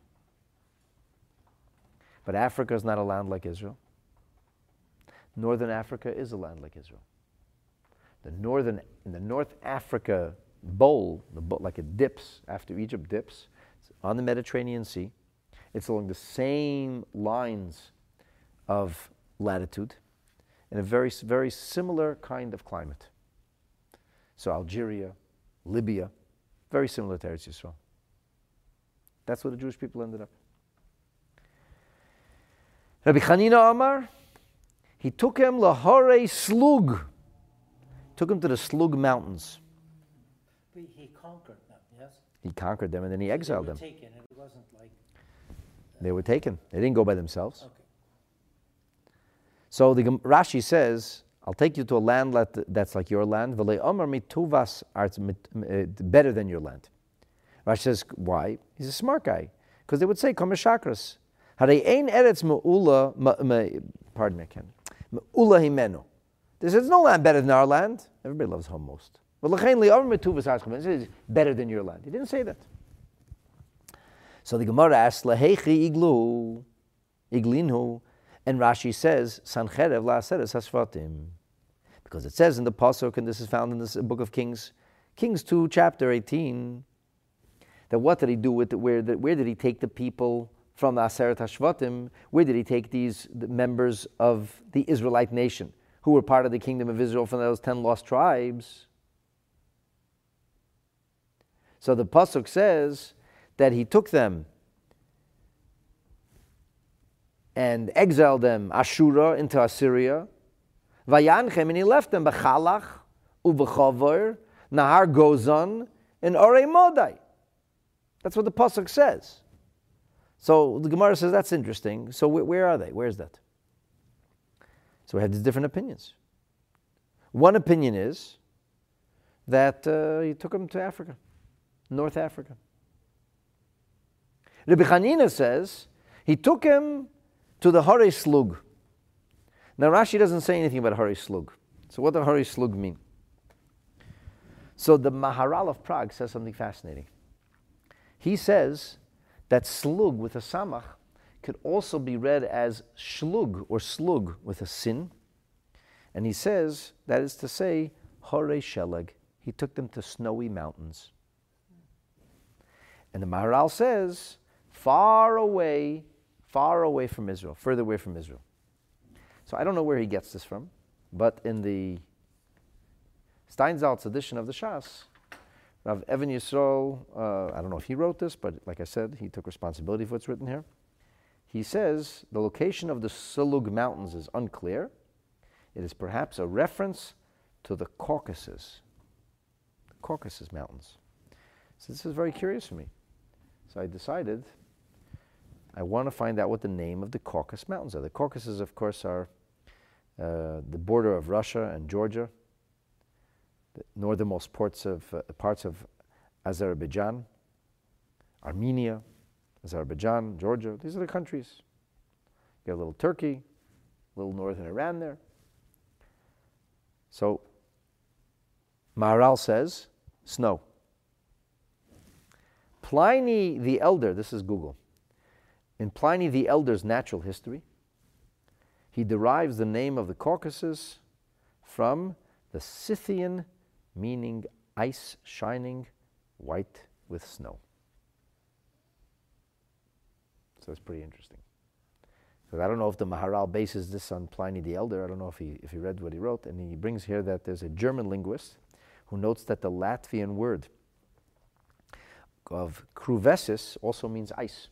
But Africa is not a land like Israel. Northern Africa is a land like Israel. In the North Africa bowl, like it dips, after Egypt dips, it's on the Mediterranean Sea. It's along the same lines of latitude in a very, very similar kind of climate. So Algeria, Libya, very similar to Eretz Yisrael. That's where the Jewish people ended up. Rabbi Chanina Amar, he took him lahore slug, took him to the Slug Mountains. But he conquered them, yes? He conquered them and then he exiled them. Taken. It wasn't like... They were taken. They didn't go by themselves. Okay. So the Rashi says, I'll take you to a land that's like your land. Better than your land. Rashi says, why? He's a smart guy. Because they would say, Kameshakras. Pardon me, Ken. They said, there's no land better than our land. Everybody loves home most. This is better than your land. He didn't say that. So the Gemara asks, Lahechi iglu, iglinhu, and Rashi says, Sancherev la'aseres hasvatim. Because it says in the Pasuk, and this is found in this book of Kings, Kings 2, chapter 18, that what did he do with it? Where did he take the people from the Aseret HaShvatim? Where did he take the members of the Israelite nation, who were part of the kingdom of Israel from those 10 lost tribes? So the Pasuk says that he took them and exiled them, Ashura, into Assyria. Vayanchem, and he left them, Bechalach, Ubechavor, Nahar Gozan, and Orei Modai. That's what the Pasuk says. So the Gemara says, that's interesting. So where are they? Where's that? So we have these different opinions. One opinion is that he took them to Africa, North Africa. Rabbi Chanina says he took him to the Hare Slug. Now Rashi doesn't say anything about Hare Slug. So what does Hare Slug mean? So the Maharal of Prague says something fascinating. He says that slug with a samach could also be read as shlug or slug with a sin. And he says, that is to say, Hare Sheleg. He took them to snowy mountains. And the Maharal says, far away from Israel, further away from Israel. So I don't know where he gets this from, but in the Steinsaltz edition of the Shas, Rav Evan Yisrael, I don't know if he wrote this, but like I said, he took responsibility for what's written here. He says the location of the Slug Mountains is unclear. It is perhaps a reference to the Caucasus Mountains. So this is very curious for me. So I decided I want to find out what the name of the Caucasus Mountains are. The Caucasus, of course, are the border of Russia and Georgia, the northernmost parts of Azerbaijan, Armenia, Azerbaijan, Georgia. These are the countries. You got a little Turkey, a little northern Iran there. So Maharal says, snow. Pliny the Elder, this is Google, in Pliny the Elder's Natural History, he derives the name of the Caucasus from the Scythian, meaning ice shining white with snow. So that's pretty interesting. Because I don't know if the Maharal bases this on Pliny the Elder. I don't know if he read what he wrote. And he brings here that there's a German linguist who notes that the Latvian word of kruvesis also means ice.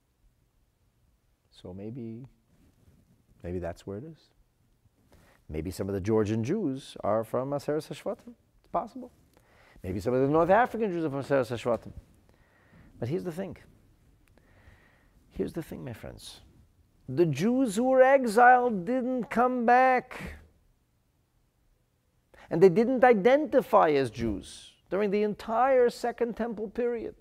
So maybe that's where it is. Maybe some of the Georgian Jews are from Aseret HaShvatim. It's possible. Maybe some of the North African Jews are from Aseret HaShvatim. But here's the thing. Here's the thing, my friends. The Jews who were exiled didn't come back. And they didn't identify as Jews during the entire Second Temple period.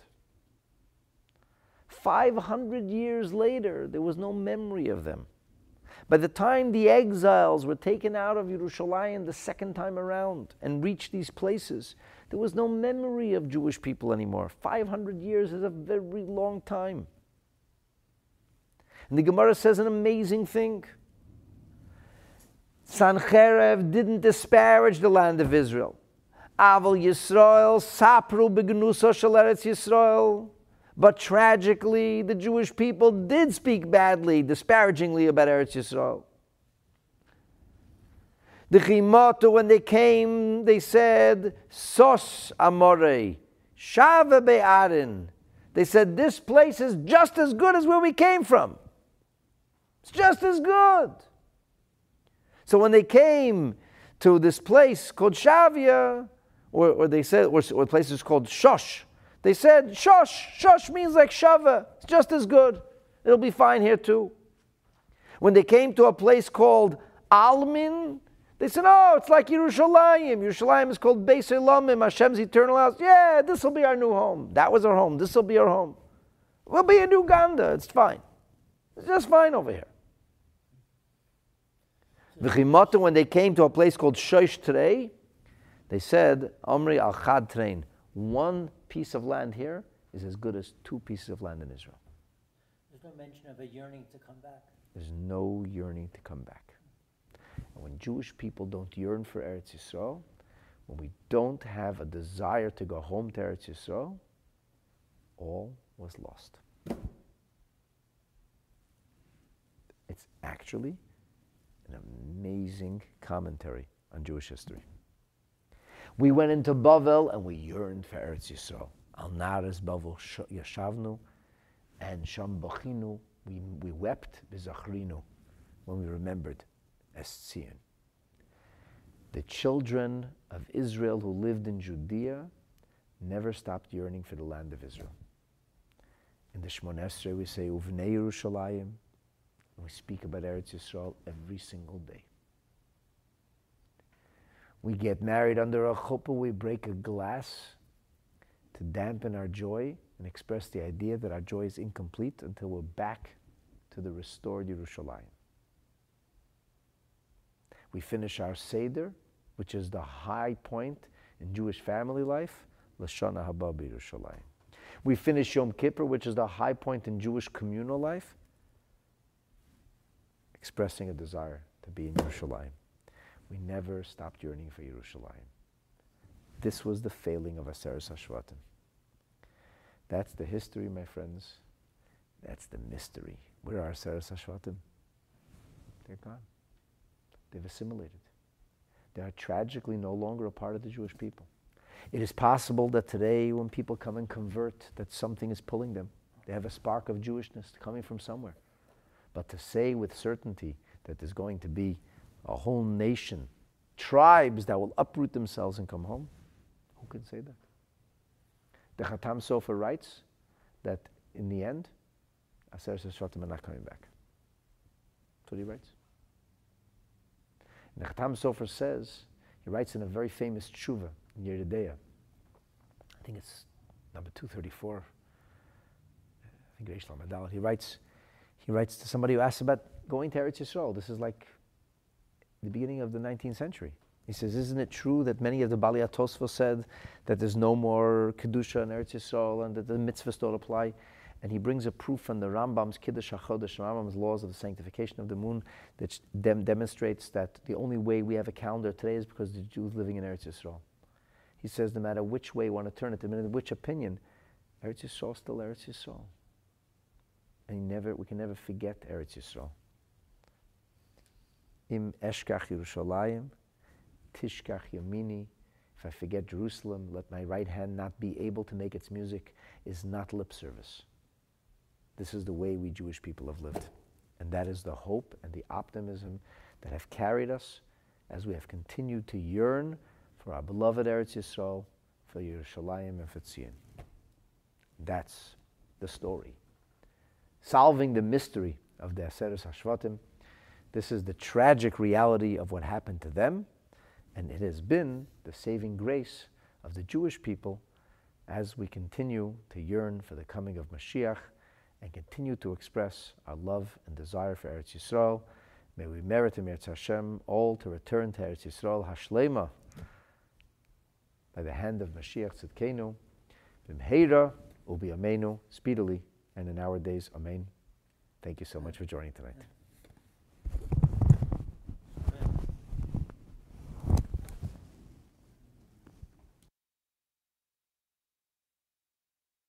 500 years later, there was no memory of them. By the time the exiles were taken out of Yerushalayim the second time around and reached these places, there was no memory of Jewish people anymore. 500 years is a very long time. And the Gemara says an amazing thing. Sancherev didn't disparage the land of Israel. Aval Yisrael, Sapru Begenuso Shel Eretz Yisrael. But tragically, the Jewish people did speak badly, disparagingly about Eretz Yisrael. The Chimatu, when they came, they said, Sos Amorei, Shava Be'arin. They said, this place is just as good as where we came from. It's just as good. So when they came to this place called Shavia, or they said, or places called Shosh, they said, Shosh. Shosh means like Shava. It's just as good. It'll be fine here too. When they came to a place called Almin, they said, oh, it's like Yerushalayim. Yerushalayim is called Beis Elamim, Hashem's eternal house. Yeah, this will be our new home. That was our home. This will be our home. We'll be in Uganda. It's fine. It's just fine over here. V'chimatu, when they came to a place called Shosh today, they said, Omri al Chad Train, one piece of land here is as good as two pieces of land in Israel. There's no mention of a yearning to come back. There's no yearning to come back. And when Jewish people don't yearn for Eretz Yisrael, when we don't have a desire to go home to Eretz Yisrael, all was lost. It's actually an amazing commentary on Jewish history. We went into Bavel and we yearned for Eretz Yisrael. Al Naras Bavel Yashavnu and Sham Bachinu. We wept B'Zachrinu when we remembered Eszion. The children of Israel who lived in Judea never stopped yearning for the land of Israel. In the Shmoneh Esrei we say Uvnei Yerushalayim, and we speak about Eretz Yisrael every single day. We get married under a chuppah, we break a glass to dampen our joy and express the idea that our joy is incomplete until we're back to the restored Yerushalayim. We finish our Seder, which is the high point in Jewish family life, Lashana Haba B'Yerushalayim. We finish Yom Kippur, which is the high point in Jewish communal life, expressing a desire to be in Yerushalayim. We never stopped yearning for Yerushalayim. This was the failing of Aseret HaShvatim. That's the history, my friends. That's the mystery. Where are Aseret HaShvatim? They're gone. They've assimilated. They are tragically no longer a part of the Jewish people. It is possible that today when people come and convert, that something is pulling them. They have a spark of Jewishness coming from somewhere. But to say with certainty that there's going to be a whole nation, tribes that will uproot themselves and come home, who can say that? The Chatam Sofer writes that in the end, Aseret HaShvatim are not coming back. That's what he writes. And the Chatam Sofer says, he writes in a very famous tshuva, in Yeridea. I think it's number 234. I think Reish Lamed Daled. He writes to somebody who asks about going to Eretz Yisrael. This is like the beginning of the 19th century. He says, isn't it true that many of the Bali Tosfos said that there's no more Kedusha in Eretz Yisrael and that the mitzvahs don't apply? And he brings a proof from the Rambam's Kiddush HaChodesh, Rambam's laws of the sanctification of the moon, that demonstrates that the only way we have a calendar today is because the Jews living in Eretz Yisrael. He says no matter which way you want to turn it, no matter which opinion, Eretz Yisrael is still Eretz Yisrael. And we can never forget Eretz Yisrael. Im eshkach Yerushalayim, tishkach yamini. If I forget Jerusalem, let my right hand not be able to make its music, is not lip service. This is the way we Jewish people have lived. And that is the hope and the optimism that have carried us as we have continued to yearn for our beloved Eretz Yisrael, for Yerushalayim and for Tzion. That's the story. Solving the mystery of the Aseret HaShvatim. This is the tragic reality of what happened to them, and it has been the saving grace of the Jewish people as we continue to yearn for the coming of Mashiach and continue to express our love and desire for Eretz Yisrael. May we merit in Eretz Hashem all to return to Eretz Yisrael Hashlema by the hand of Mashiach Tzidkenu, B'mheira u'b'yameinu, speedily and in our days. Amen. Thank you so much for joining tonight.